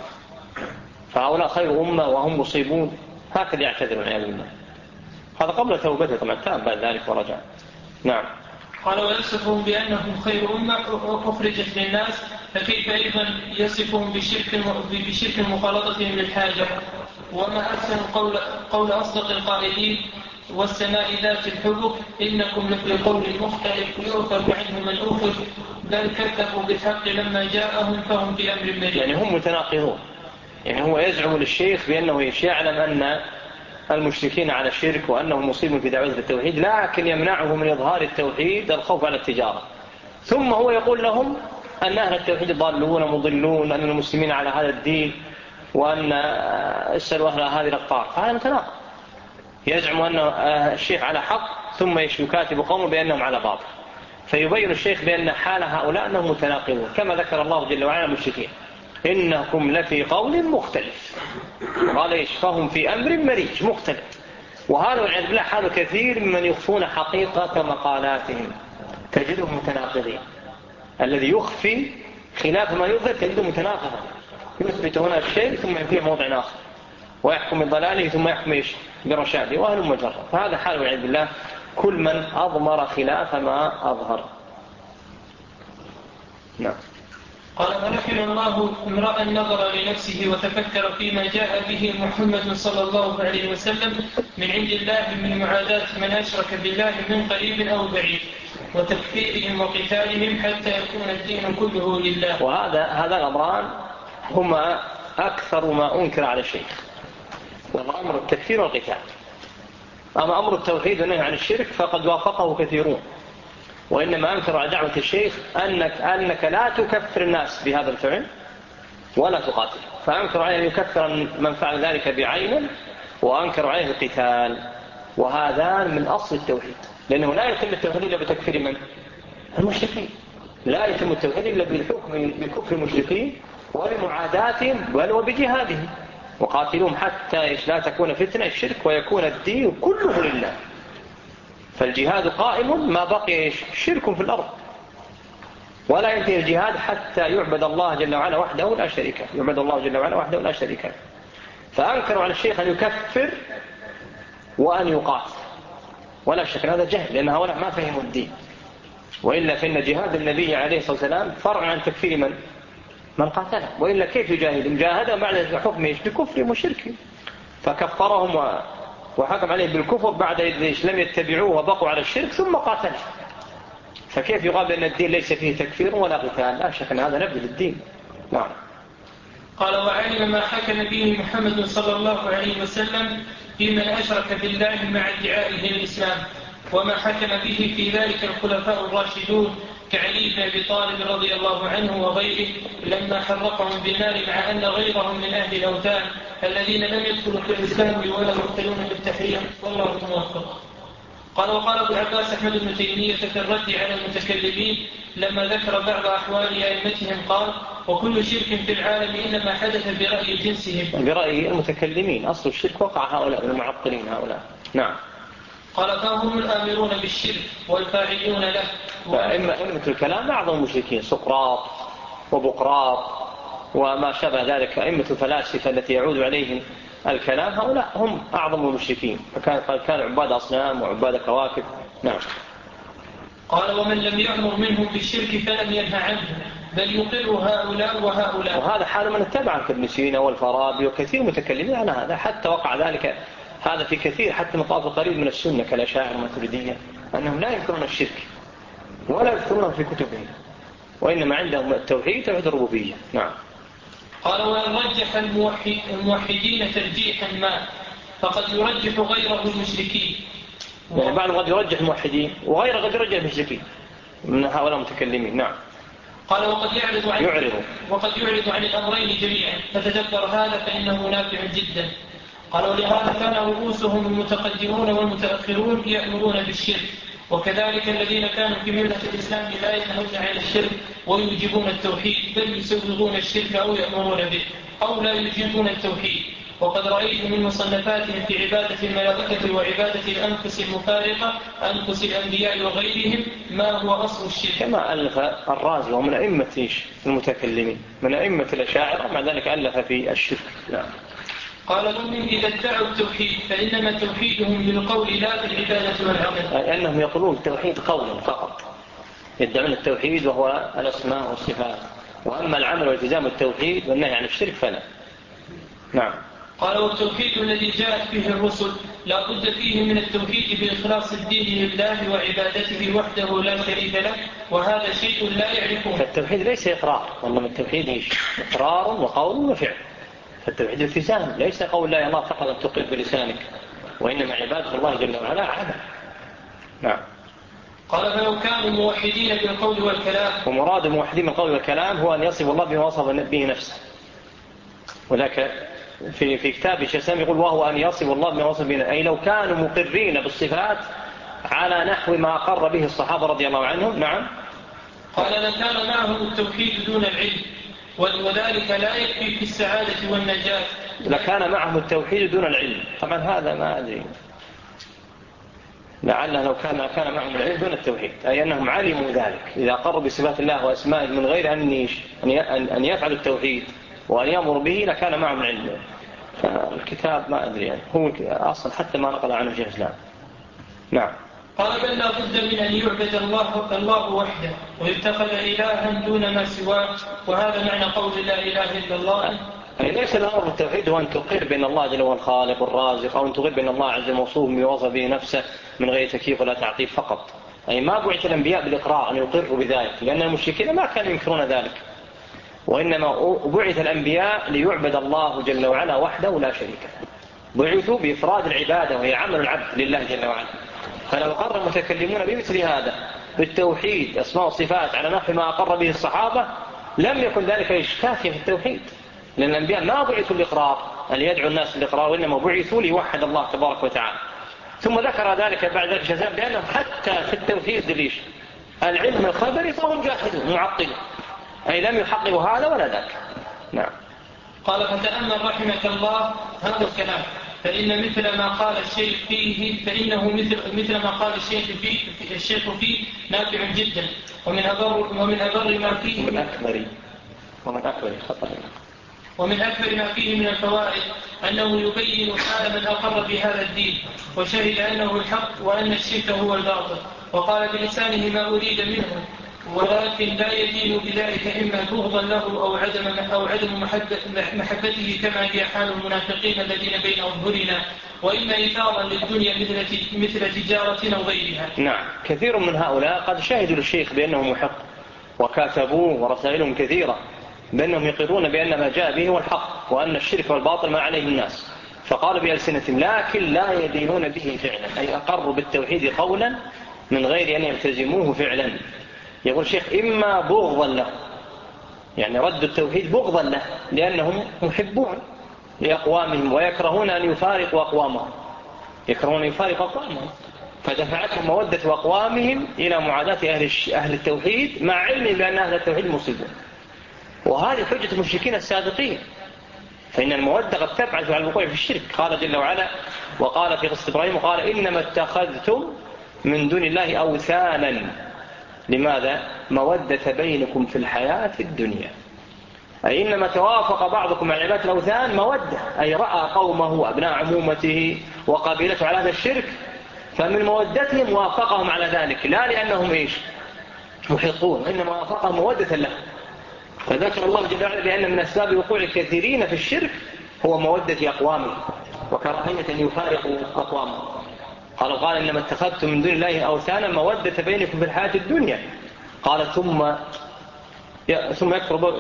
فهؤلاء خير أمة وهم مصيبون، هكذا يعتذرون عن الله. هذا قبل توبته طبعا، تاب بعد ذلك ورجع. نعم. قال ويصفهم بأنهم خير أمة أخرجت للناس، فكيف أيضا يصفهم بشرك بشرك مخالطتهم للحاجة؟ وما أحسن قول, قول أصدق القائلين والسماء ذات الحبك إنكم لفي قول مختلف يؤفك عنه من أوفك، بل كذبوا بالحق لما جاءهم فهم في أمر مريض. يعني هم متناقضون، يعني هو يزعم للشيخ بأنه يعلم أن المشركين على الشرك وأنه مصيب في دعوة التوحيد، لكن يمنعه من إظهار التوحيد الخوف على التجارة، ثم هو يقول لهم أن أهل التوحيد ضالون مضلون، أن المسلمين على هذا الدين، وأن اسألوا أهل هذه الأقطار، فهذا متناقض. يزعم أن الشيخ على حق ثم يكاتب قومه بأنهم على باطل، فيبين الشيخ بأن حال هؤلاء أنهم متناقضون، كما ذكر الله جل وعلا المشركين إنكم لفي قول مختلف، قال إيش؟ فهم في أمر مريج مختلف. وهذا والعياذ بالله حال كثير ممن يخفون حقيقة مقالاتهم، تجدهم متناقضين. الذي يخفي خلاف ما يظهر تجده متناقضا، يثبت هنا الشيء ثم ينفيه موضع آخر، ويحكم بضلاله ثم يحكم إيش؟ برشاده، وأهل مجرد. فهذا حال والعياذ بالله كل من أضمر خلاف ما أظهر. نعم. قال فرحم الله امرأ نظر لنفسه وتفكر فيما جاء به محمد صلى الله عليه وسلم من عند الله من معاداة من أشرك بالله من قريب أو بعيد، وتكفيرهم وقتالهم حتى يكون الدين كله لله. وهذا هذا الأمران هما أكثر ما أنكر على الشيخ، وهو أمر التكفير والقتال. أما أمر التوحيد والنهي عن الشرك فقد وافقه كثيرون، وإنما أنكر على دعوة الشيخ أنك, أنك لا تكفر الناس بهذا الفعل ولا تقاتل، فأنكر عليه أن يكفر من فعل ذلك بعينه وأنكروا عليه القتال، وهذان من أصل التوحيد، لأنه لا يتم التوحيد إلا بتكفير من؟ المشركين. لا يتم التوحيد إلا بالحكم بكفر المشركين وبمعاداتهم بل وبجهادهم، وقاتلوهم حتى لا تكون فتنة الشرك ويكون الدين كله لله. فالجهاد قائم ما بقي شرك في الأرض، ولا ينتهي الجهاد حتى يعبد الله جل وعلا وحده لا شريك له، يعبد الله جل وعلا وحده لا شريك له. فأنكروا على الشيخ أن يكفر وأن يقاتل، ولا شك هذا جهل، لأن هؤلاء ما فهموا الدين، وإلا فإن جهاد النبي عليه الصلاة والسلام فرع عن تكفير من؟ من قاتله، وإلا كيف يجاهد؟ مجاهدة معنى حكم إيش؟ بكفر وشرك، فكفرهم وحكم عليه بالكفر بعد إذ لم يتبعوه وبقوا على الشرك ثم قاتله. فكيف يقال أن الدين ليس فيه تكفير ولا قتال؟ لا شك أن هذا نبذ الدين. نعم. قال وعلم ما حكم به محمد صلى الله عليه وسلم في من أشرك بالله مع ادعائه الإسلام، وما حكم به في ذلك الخلفاء الراشدون كعلي بن أبي طالب رضي الله عنه وغيره لما حرقهم بالنار، مع أن غيرهم من أهل الأوثان الذين لم يدخلوا في الإسلام ولا يقتلون بالتحريم، والله موفق. قال وقال ابو العباس احمد بن تيميه في الرد على المتكلمين لما ذكر بعض احوال ائمتهم قال وكل شرك في العالم انما حدث براي جنسهم، براي المتكلمين. اصل الشرك وقع هؤلاء المعطلين هؤلاء. نعم. قال فهم الامرون بالشرك والفاعلون له. فإما أئمة الكلام أعظم المشركين، سقراط وبقراط وما شابه ذلك، أئمة الفلاسفة التي يعود عليهم الكلام هؤلاء هم أعظم المشركين، فكان كان عباد أصنام وعباد كواكب. نعم. قال ومن لم يأمر منهم بالشرك فلم ينهى عنه بل يقر هؤلاء وهؤلاء. وهذا حال من اتبع كابن سينا والفارابي وكثير متكلمين على هذا، حتى وقع ذلك هذا في كثير حتى من طرف قريب من السنة كالأشاعرة والماتريدية، أنهم لا ينكرون الشرك ولا يذكرونه في كتبهم، وإنما عندهم التوحيد توحيد الربوبية. نعم. قال وإن رجح الموحد الموحدين ترجيحا ما فقد يرجح غيره المشركين. يعني بعض قد يرجح الموحدين وغيره قد يرجح المشركين من هؤلاء المتكلمين. نعم. قال وقد يعرض عن يعرض وقد يعرض عن الأمرين جميعا، فتدبر هذا فإنه نافع جدا. قال ولهذا كان رؤوسهم المتقدمون والمتأخرون يأمرون بالشرك، وكذلك الذين كانوا في ملة الإسلام لا ينهون عن الشرك ويوجبون التوحيد، بل يسوغون الشرك أو يأمرون به أو لا يوجبون التوحيد. وقد رأيت من مصنفاتهم في عبادة الملائكة وعبادة الأنفس المفارقة أنفس الأنبياء وغيرهم ما هو أصل الشرك. كما ألف الرازي ومن أئمة المتكلمين من أئمة الأشاعرة، مع ذلك ألف في الشرك. نعم. قال ومن إذا ادعوا التوحيد فإنما توحيدهم بالقول لا بالعبادة والعمل، أي أنهم يقولون التوحيد قولا فقط، يدعون التوحيد وهو الأسماء والصفات، وأما العمل والتزام التوحيد والنهي عن الشرك فلا. نعم. قال والتوحيد الذي جاءت به الرسل لا بد فيه من التوحيد بإخلاص الدين لله وعبادته وحده لا شريك له، وهذا شيء لا يعرفه. فالتوحيد ليس إقرار، والله التوحيد إيش؟ إقرار وقول وفعل. فالتوحيد التزام، ليس قول لا إله إلا الله فقط أن تقر بلسانك، وإنما عبادة الله جل وعلا عمل. نعم. قال فلو كانوا موحدين بالقول والكلام، ومراد الموحدين بالقول والكلام هو أن يصف الله بما وصف به نفسه، وذاك في في كتاب الشيخ الإسلام يقول وهو أن يصف الله بما وصف به، أي لو كانوا مقرين بالصفات على نحو ما أقر به الصحابة رضي الله عنهم. نعم. قال لكان معهم التوحيد دون العلم، وذلك لا يكفي في السعادة والنجاة. لكان معهم التوحيد دون العلم، طبعا هذا ما أدري، لعل لو كان كان معهم العلم دون التوحيد، أي أنهم علموا ذلك إذا قروا بصفات الله وأسمائه من غير أن أن يفعلوا التوحيد وأن يأمروا به لكان معهم العلم. فالكتاب ما أدري يعني هو أصلا حتى ما نقل عنه شيخ الإسلام. نعم. قال بل لا بد من أن يعبد الله الله وحده ويتخذ إلها دون ما سواه، وهذا معنى قول لا إله إلا الله. يعني ليس الأمر بالتوحيد هو أن تقر بأن الله جل وعلا الخالق والرازق، أو أن تقر بأن الله عز موصوف بوصف به نفسه من غير تكييف ولا تعطيل فقط. أي ما بعث الأنبياء بالإقرار أن يقروا بذلك، لأن المشركين ما كانوا ينكرون ذلك، وإنما بعث الأنبياء ليعبد الله جل وعلا وحده لا شريك له، بعثوا بإفراد العبادة وهي عمل العبد لله جل وعلا. فلو قر المتكلمون بمثل هذا بالتوحيد أسماء وصفات على نحو ما أقر به الصحابة لم يكن ذلك كافيا في التوحيد، لأن الأنبياء ما بعثوا الإقرار، أن يدعو الناس للإقرار، وإنما بعثوا ليوحد الله تبارك وتعالى. ثم ذكر ذلك بعد ذلك جزاء بأنهم حتى في التوحيد ليش العلم الخبري فهم جاحدون معطلون، أي لم يحققوا هذا ولا ذاك. نعم. قال فتأمل رحمك الله هذا الكلام، فإن مثل ما قال الشيخ فيه فإنه مثل مثل ما قال الشيخ فيه الشيخ فيه نافع جدا، ومن أبر ومن أبر ما فيه من أكبر ومن أكبر خطأ ومن أكبر ما فيه من الفوائد أنه يبين حال من أقر بهذا الدين وشهد أنه الحق وأن الشرك هو الباطل، وقال بلسانه ما أريد منه، ولكن لا يدين بذلك إما بغضا له أو عدم أو عدم محبته كما هي حال المنافقين الذين بين أظهرنا، وإما إثارا للدنيا مثل مثل تجارة أو غيرها. نعم. كثير من هؤلاء قد شهدوا للشيخ بأنه محق وكاتبوه ورسائلهم كثيرة بأنهم يقرون بأن ما جاء به هو الحق وأن الشرك والباطل ما عليه الناس، فقالوا بألسنتهم لكن لا يدينون به فعلا، أي أقروا بالتوحيد قولا من غير أن يلتزموه فعلا. يقول الشيخ إما بغضا له، يعني رد التوحيد بغضا له لأنهم محبون لأقوامهم ويكرهون أن يفارقوا أقوامهم، يكرهون أن يفارقوا أقوامهم، فدفعتهم مودة أقوامهم إلى معاداة أهل, أهل التوحيد مع علم بأن أهل التوحيد مصيبون. وهذه حجة المشركين السابقين، فإن المودة قد تبعث على الوقوع في الشرك. قال جل وعلا وقال في قصة إبراهيم وقال إنما اتخذتم من دون الله أوثانا، لماذا؟ مودة بينكم في الحياة الدنيا، أي إنما توافق بعضكم مع عبادة الأوثان مودة، أي رأى قومه أبناء عمومته وقبيلته على هذا الشرك فمن مودتهم وافقهم على ذلك، لا لأنهم إيش محقون، إنما وافقهم مودة له. فذكر الله جل وعلا بأن من أسباب وقوع الكثيرين في الشرك هو مودة أقوامه وكراهية أن يفارقوا أقوامهم. قال قال إنما اتخذتم من دون الله أوثانا مودة بينكم في الحياة الدنيا، قال ثم ثم يكفر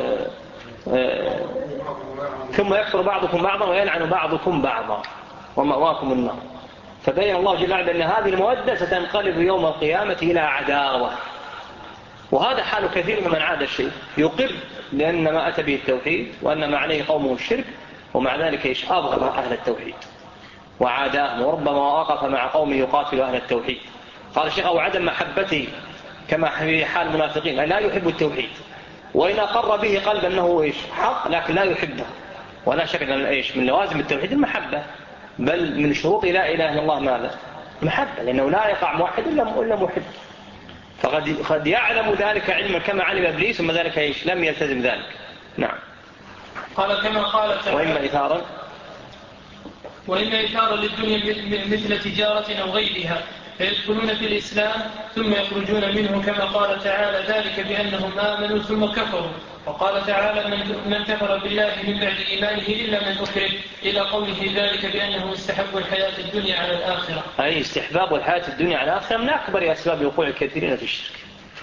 ثم يكفر بعضكم بعضا ويلعن بعضكم بعضا ومأواكم النار. فبين الله جل وعلا أن هذه المودة ستنقلب يوم القيامة إلى عداوة، وهذا حال كثير من عاد الشيء، يقر لأن ما أتى به التوحيد وأن ما عليه قومه الشرك، ومع ذلك إيش أبغض أهل التوحيد وعاداهم، وربما وقف مع قومه يقاتل أهل التوحيد. قال الشيخ أو عدم محبته كما في حال المنافقين، لا يحب التوحيد، وإن أقر به قلب أنه إيش حق لكن لا يحبه. ولا شك أن إيش من لوازم التوحيد المحبة، بل من شروط لا إله إلا الله ماذا؟ محبة، لأنه لا يقع موحد إلا محب. فقد قد يعلم ذلك علما كما علم إبليس، ثم ذلك إيش لم يلتزم ذلك. نعم. قال كما قال وإما إثارا وإما إثارا للدنيا مثل تجارة أو غيرها، فيدخلون في الإسلام ثم يخرجون منه كما قال تعالى ذلك بأنهم آمنوا ثم كفروا. وقال تعالى من كفر بالله من بعد إيمانه إلا من أكره، إلى قوله ذلك بأنه استحب الحياة الدنيا على الآخرة، أي استحباب الحياة الدنيا على الآخرة من أكبر أسباب وقوع الكثيرين في الشرك.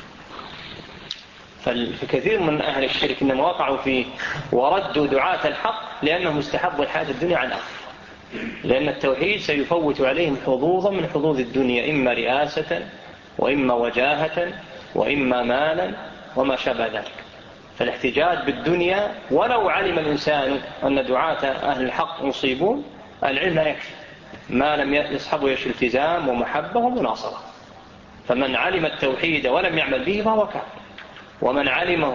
فكثير من أهل الشرك إنما وقعوا فيه وردوا دعاة الحق لأنهم استحبوا الحياة الدنيا على الآخرة، لأن التوحيد سيفوت عليهم حظوظا من حظوظ الدنيا، إما رئاسة وإما وجاهة وإما مالا وما شابه ذلك. فالاحتجاج بالدنيا ولو علم الإنسان أن دعاة أهل الحق مصيبون، العلم لا يكفي ما لم يصحبه يش التزام ومحبة ومناصرة. فمن علم التوحيد ولم يعمل به فهو كافر، ومن علمه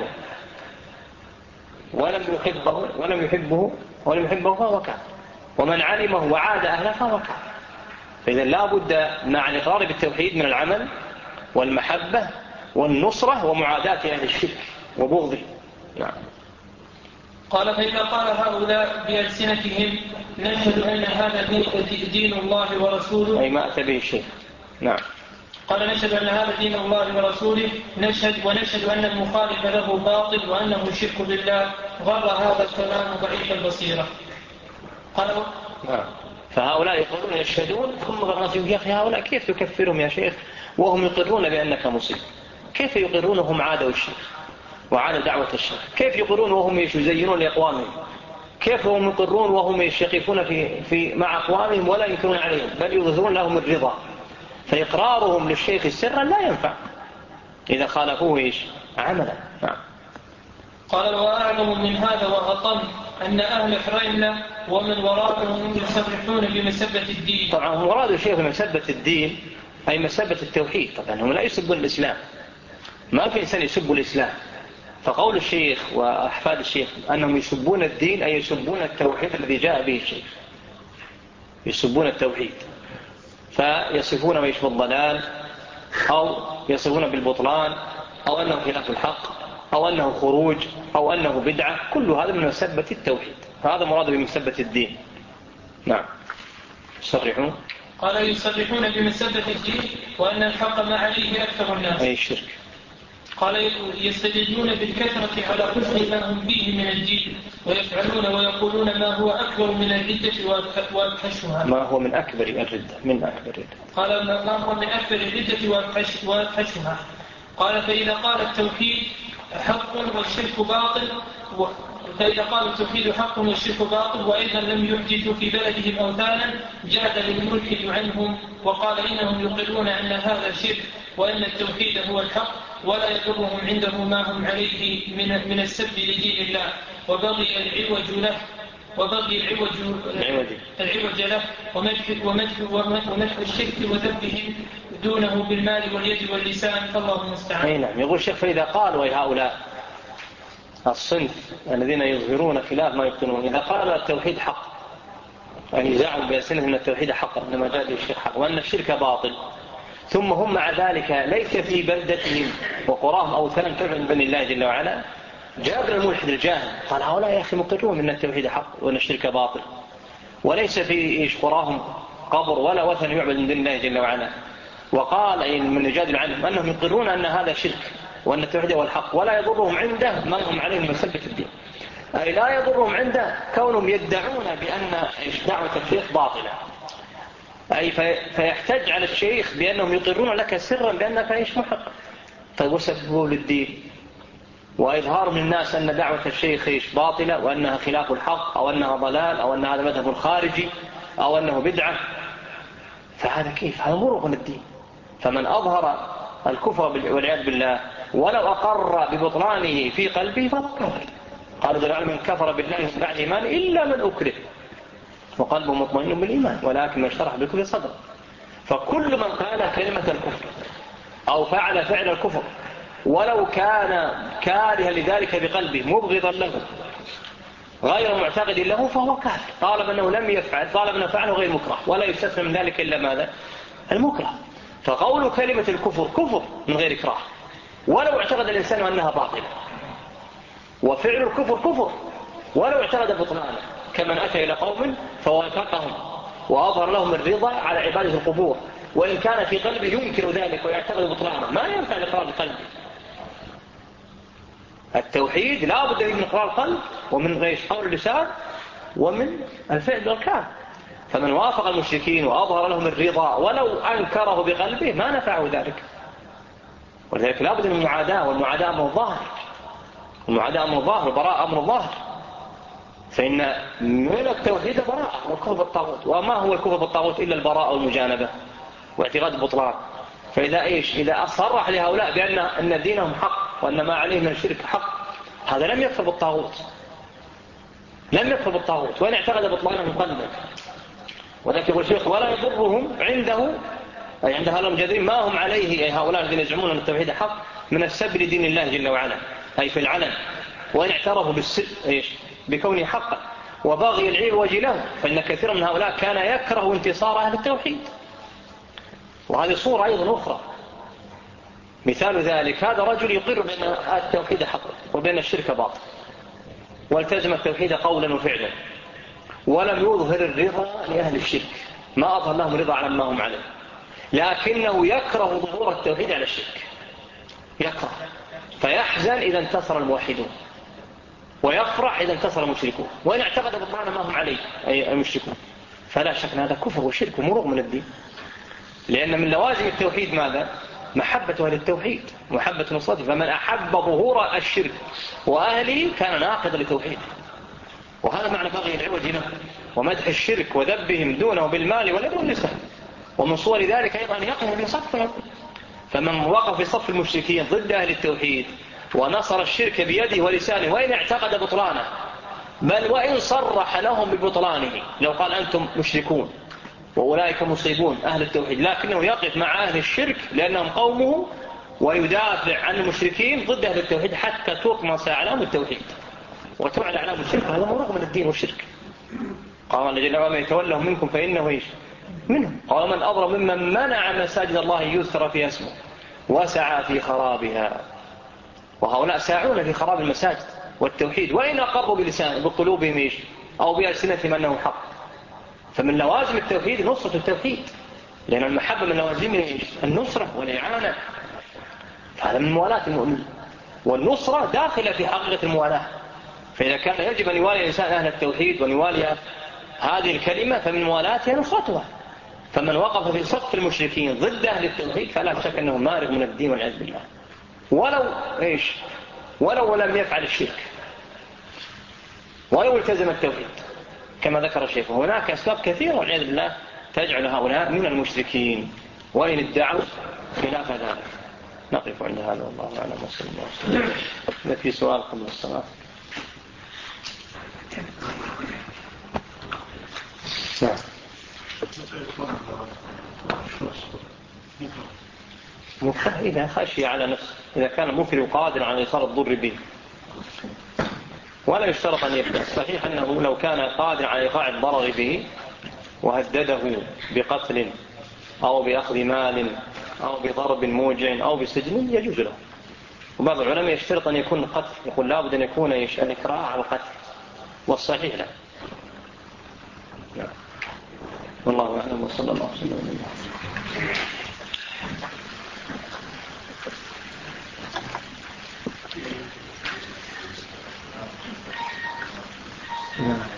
ولم يحبه ولم يحبه ولم يحبه فهو كافر، ومن علمه وعاد أهله فهو كافر. فإذا لا بد مع الإقرار بالتوحيد من العمل والمحبة والنصرة ومعاداة أهل الشرك وبغضه. نعم. قال فإذا قال هؤلاء بألسنتهم نشهد أن هذا دين الله ورسوله، أي ما أتى به الشيء. نعم. قال نشهد أن هذا دين الله ورسوله، نشهد ونشهد أن المخالف له باطل وأنه شرك بالله، غر هذا الكلام ضعيف البصيرة. قالوا نعم. فهؤلاء يقولون يشهدون ثم غرناتهم يا أخي هؤلاء كيف تكفرهم يا شيخ وهم يقرون بأنك مصيب؟ كيف يقرونهم عادوا الشرك وعادوا دعوة الشرك؟ كيف يقرون وهم يزينون لأقوامهم؟ كيف هم يقرون وهم يقفون في, في مع أقوامهم ولا ينكرون عليهم بل يظهرون لهم الرضا؟ فإقرارهم للشيخ سرا لا ينفع إذا خالفوه إيش عملا. نعم. قال وأعظم من هذا وأطم أن أهل حريملة ومن وراءهم يصرحون بمسبة الدين. طبعا مراد الشيخ بمسبة الدين أي مسبة التوحيد. طبعا هم لا يسبون الإسلام، ما في إنسان يسب الإسلام. فقول الشيخ وأحفاد الشيخ أنهم يسبون الدين أي يسبون التوحيد الذي جاء به الشيخ، يسبون التوحيد، فيصفون ما يشبه الضلال أو يصفون بالبطلان أو أنه خلاف الحق أو أنه خروج أو أنه بدعة، كل هذا من مسبة التوحيد، فهذا مراد بمسبة الدين. نعم. يصرحون قال يصرحون بمسبة الدين وأن الحق ما عليه أكثر الناس أي الشرك. قال يستدلون بالكثرة على حسن ما هم فيه من الدين ويفعلون ويقولون ما هو أكبر من الردة وأفحشها. ما هو من أكبر الردة من أكبر الردة قال ما هو من أكبر الردة وأفحشها. قال فإذا قال التوحيد حق والشرك باطل و... فإذا قال التوحيد حق والشرك باطل وأيضا لم يحدثوا في بلدهم أوثانا جاد للملحد عنهم وقال إنهم يقرون أن هذا شرك وأن التوحيد هو الحق ولا يضرهم عنده ما هم عليه من من السب لدين الله وبغي العوج له وبغي العوج العوج له ومدح ومدح ومدح الشرك وذبهم دونه بالمال واليد واللسان، فالله المستعان. أي نعم. يقول الشيخ فإذا قالوا أي هؤلاء الصنف الذين يظهرون خلاف ما يبطنون إذا قالوا التوحيد حق، يعني زعموا بألسنتهم أن التوحيد حق إنما جاء به الشرك حق وأن الشرك باطل، ثم هم مع ذلك ليس في بلدتهم وقراهم أوثان تبع من بني الله جل وعلا، جاب الملحد الجاهل قال هؤلاء يا أخي مقرون أن التوحيد حق وأن الشرك باطل، وليس في إيش قراهم قبر ولا وثن يعبد من دون الله جل وعلا، وقال أي من يجادل عنهم أنهم يقرون أن هذا شرك وأن التوحيد هو الحق ولا يضرهم عنده ما هم عليه من مسبة الدين، أي لا يضرهم عنده كونهم يدعون بأن دعوة الشيخ باطلة، أي فيحتج على الشيخ بأنهم يقرون لك سرا بأنك إيش محق، فيسببوا للدين وإظهار من الناس أن دعوة الشيخ إيش باطلة وأنها خلاف الحق أو أنها ضلال أو أن هذا مذهب خارجي أو أنه بدعة، فهذا كيف؟ هذا مرغ من الدين. فمن أظهر الكفر والعياذ بالله ولو أقر ببطلانه في قلبه فهو كافر. قال جل وعلا من كفر بالله من بعد إيمان إلا من أكره وقلبه مطمئن بالإيمان ولكن من شرح بالكفر صدره. فكل من قال كلمة الكفر أو فعل فعل الكفر ولو كان كارها لذلك بقلبه مبغضا له غير معتقد له فهو كافر، طالب أنه لم يفعل طالب أنه فعله غير مكره ولا يستثنى من ذلك إلا ماذا؟ المكره. فقول كلمة الكفر كفر من غير إكراه ولو اعتقد الإنسان أنها باطلة، وفعل الكفر كفر ولو اعتقد بطلانه، كمن أتى إلى قوم فوافقهم وأظهر لهم الرضا على عبادة القبور وإن كان في قلبه ينكر ذلك ويعتقد بطلانه ما ينفع الإقرار بقلبه. التوحيد لا بد من إقرار القلب ومن غير قول اللسان ومن الفعل بالأركان، فمن وافق المشركين وأظهر لهم الرضا ولو أنكره بقلبه ما نفعه ذلك. ولذلك لا بد من المعاداة، والمعاداة أمر ظاهر، المعاداة أمر ظاهر والبراءة أمر ظاهر، فإن من التوحيد براءة والكفر بالطاغوت، وما هو الكفر بالطاغوت إلا البراءة والمجانبة واعتقاد البطلان. فإذا إيش إذا أصرح لهؤلاء بأن أن دينهم حق وأن ما عليه من الشرك حق، هذا لم يكفر بالطاغوت، لم يكفر بالطاغوت وإن اعتقد بطلانه من قلبه. وذلك يقول الشيخ ولا يضرهم عنده أي عند هؤلاء المجادلين ما هم عليه أي هؤلاء الذين يزعمون أن التوحيد حق من السب لدين الله جل وعلا أي في العلن، وإن اعترفوا بالسب إيش بكونه حقا وباغي العوج له، فإن كثيرا من هؤلاء كان يكره انتصار أهل التوحيد. وهذه صورة أيضا أخرى، مثال ذلك هذا رجل يقر بأن التوحيد حق وبأن الشرك باطل والتزم التوحيد قولا وفعلا ولم يظهر الرضا لأهل الشرك، ما أظهر لهم رضا على ما هم عليه، لكنه يكره ظهور التوحيد على الشرك، يكره، فيحزن إذا انتصر الموحدون ويفرح إذا انتصر المشركون، وإن اعتقد بطلان ما هم عليه أي المشركون، فلا شك أن هذا كفر وشرك ومرغ من الدين. لأن من لوازم التوحيد ماذا؟ محبة أهل التوحيد، محبة نصرته، فمن أحب ظهور الشرك وأهله كان ناقض لتوحيده. وهذا معنى بغي العوج له ومدح الشرك وذبهم دونه بالمال واليد واللسان. ومن صور ذلك أيضا أن يقف في صفهم، فمن وقف في صف المشركين ضد أهل التوحيد ونصر الشرك بيده ولسانه وإن اعتقد بطلانه بل وإن صرح لهم ببطلانه، لو قال أنتم مشركون وأولئك مصيبون أهل التوحيد، لكنه يقف مع أهل الشرك لأنهم قومه ويدافع عن المشركين ضد أهل التوحيد حتى تطمس أعلام التوحيد وتعلى أعلام الشرك. هذا هو رغم من الدين والشرك. قال الله جل وعلا يتولهم منكم فإنه إيش منهم. قال من أظلم ممن منع مساجد الله يذكر فيها اسمه وسعى في خرابها. وهؤلاء ساعون في خراب المساجد والتوحيد، وإن أقروا بلسان بقلوبهم إيش أو بألسنتهم أنه حق. فمن لوازم التوحيد نصرة التوحيد، لأن المحبة من لوازمه النصرة والإعانة، هذا من موالاة المؤمن، والنصرة داخلة في حقيقة الموالاة. فإذا كان يجب أن يوالي الإنسان أهل التوحيد وأن يوالي هذه الكلمة فمن موالاتها نصرتها. فمن وقف في صف المشركين ضد أهل التوحيد فلا شك أنه مارغ من الدين والعياذ بالله، ولو إيش ولو لم يفعل الشرك ولو التزم التوحيد كما ذكر الشيخ. هناك أسباب كثيرة والعياذ بالله تجعل هؤلاء من المشركين وإن ادعوا خلاف ذلك. نقف عند هذا والله أعلم وصلى الله وسلم. إذا في سؤال قبل الصلاة. نعم. مكره إذا خشي على نفسه، إذا كان مكره قادر على إيصال الضر به، ولا يشترط أن يفتح. صحيح أنه لو كان قادر على إيقاع الضرر به وهدده بقتل أو بأخذ مال أو بضرب موجع أو بسجن يجوز له. وبعض العلماء يشترط أن يكون قتل، يقول لابد أن يكون الإكراه على القتل، والصحيح لا. نعم. والله أعلم وصلى الله وسلم. Yeah.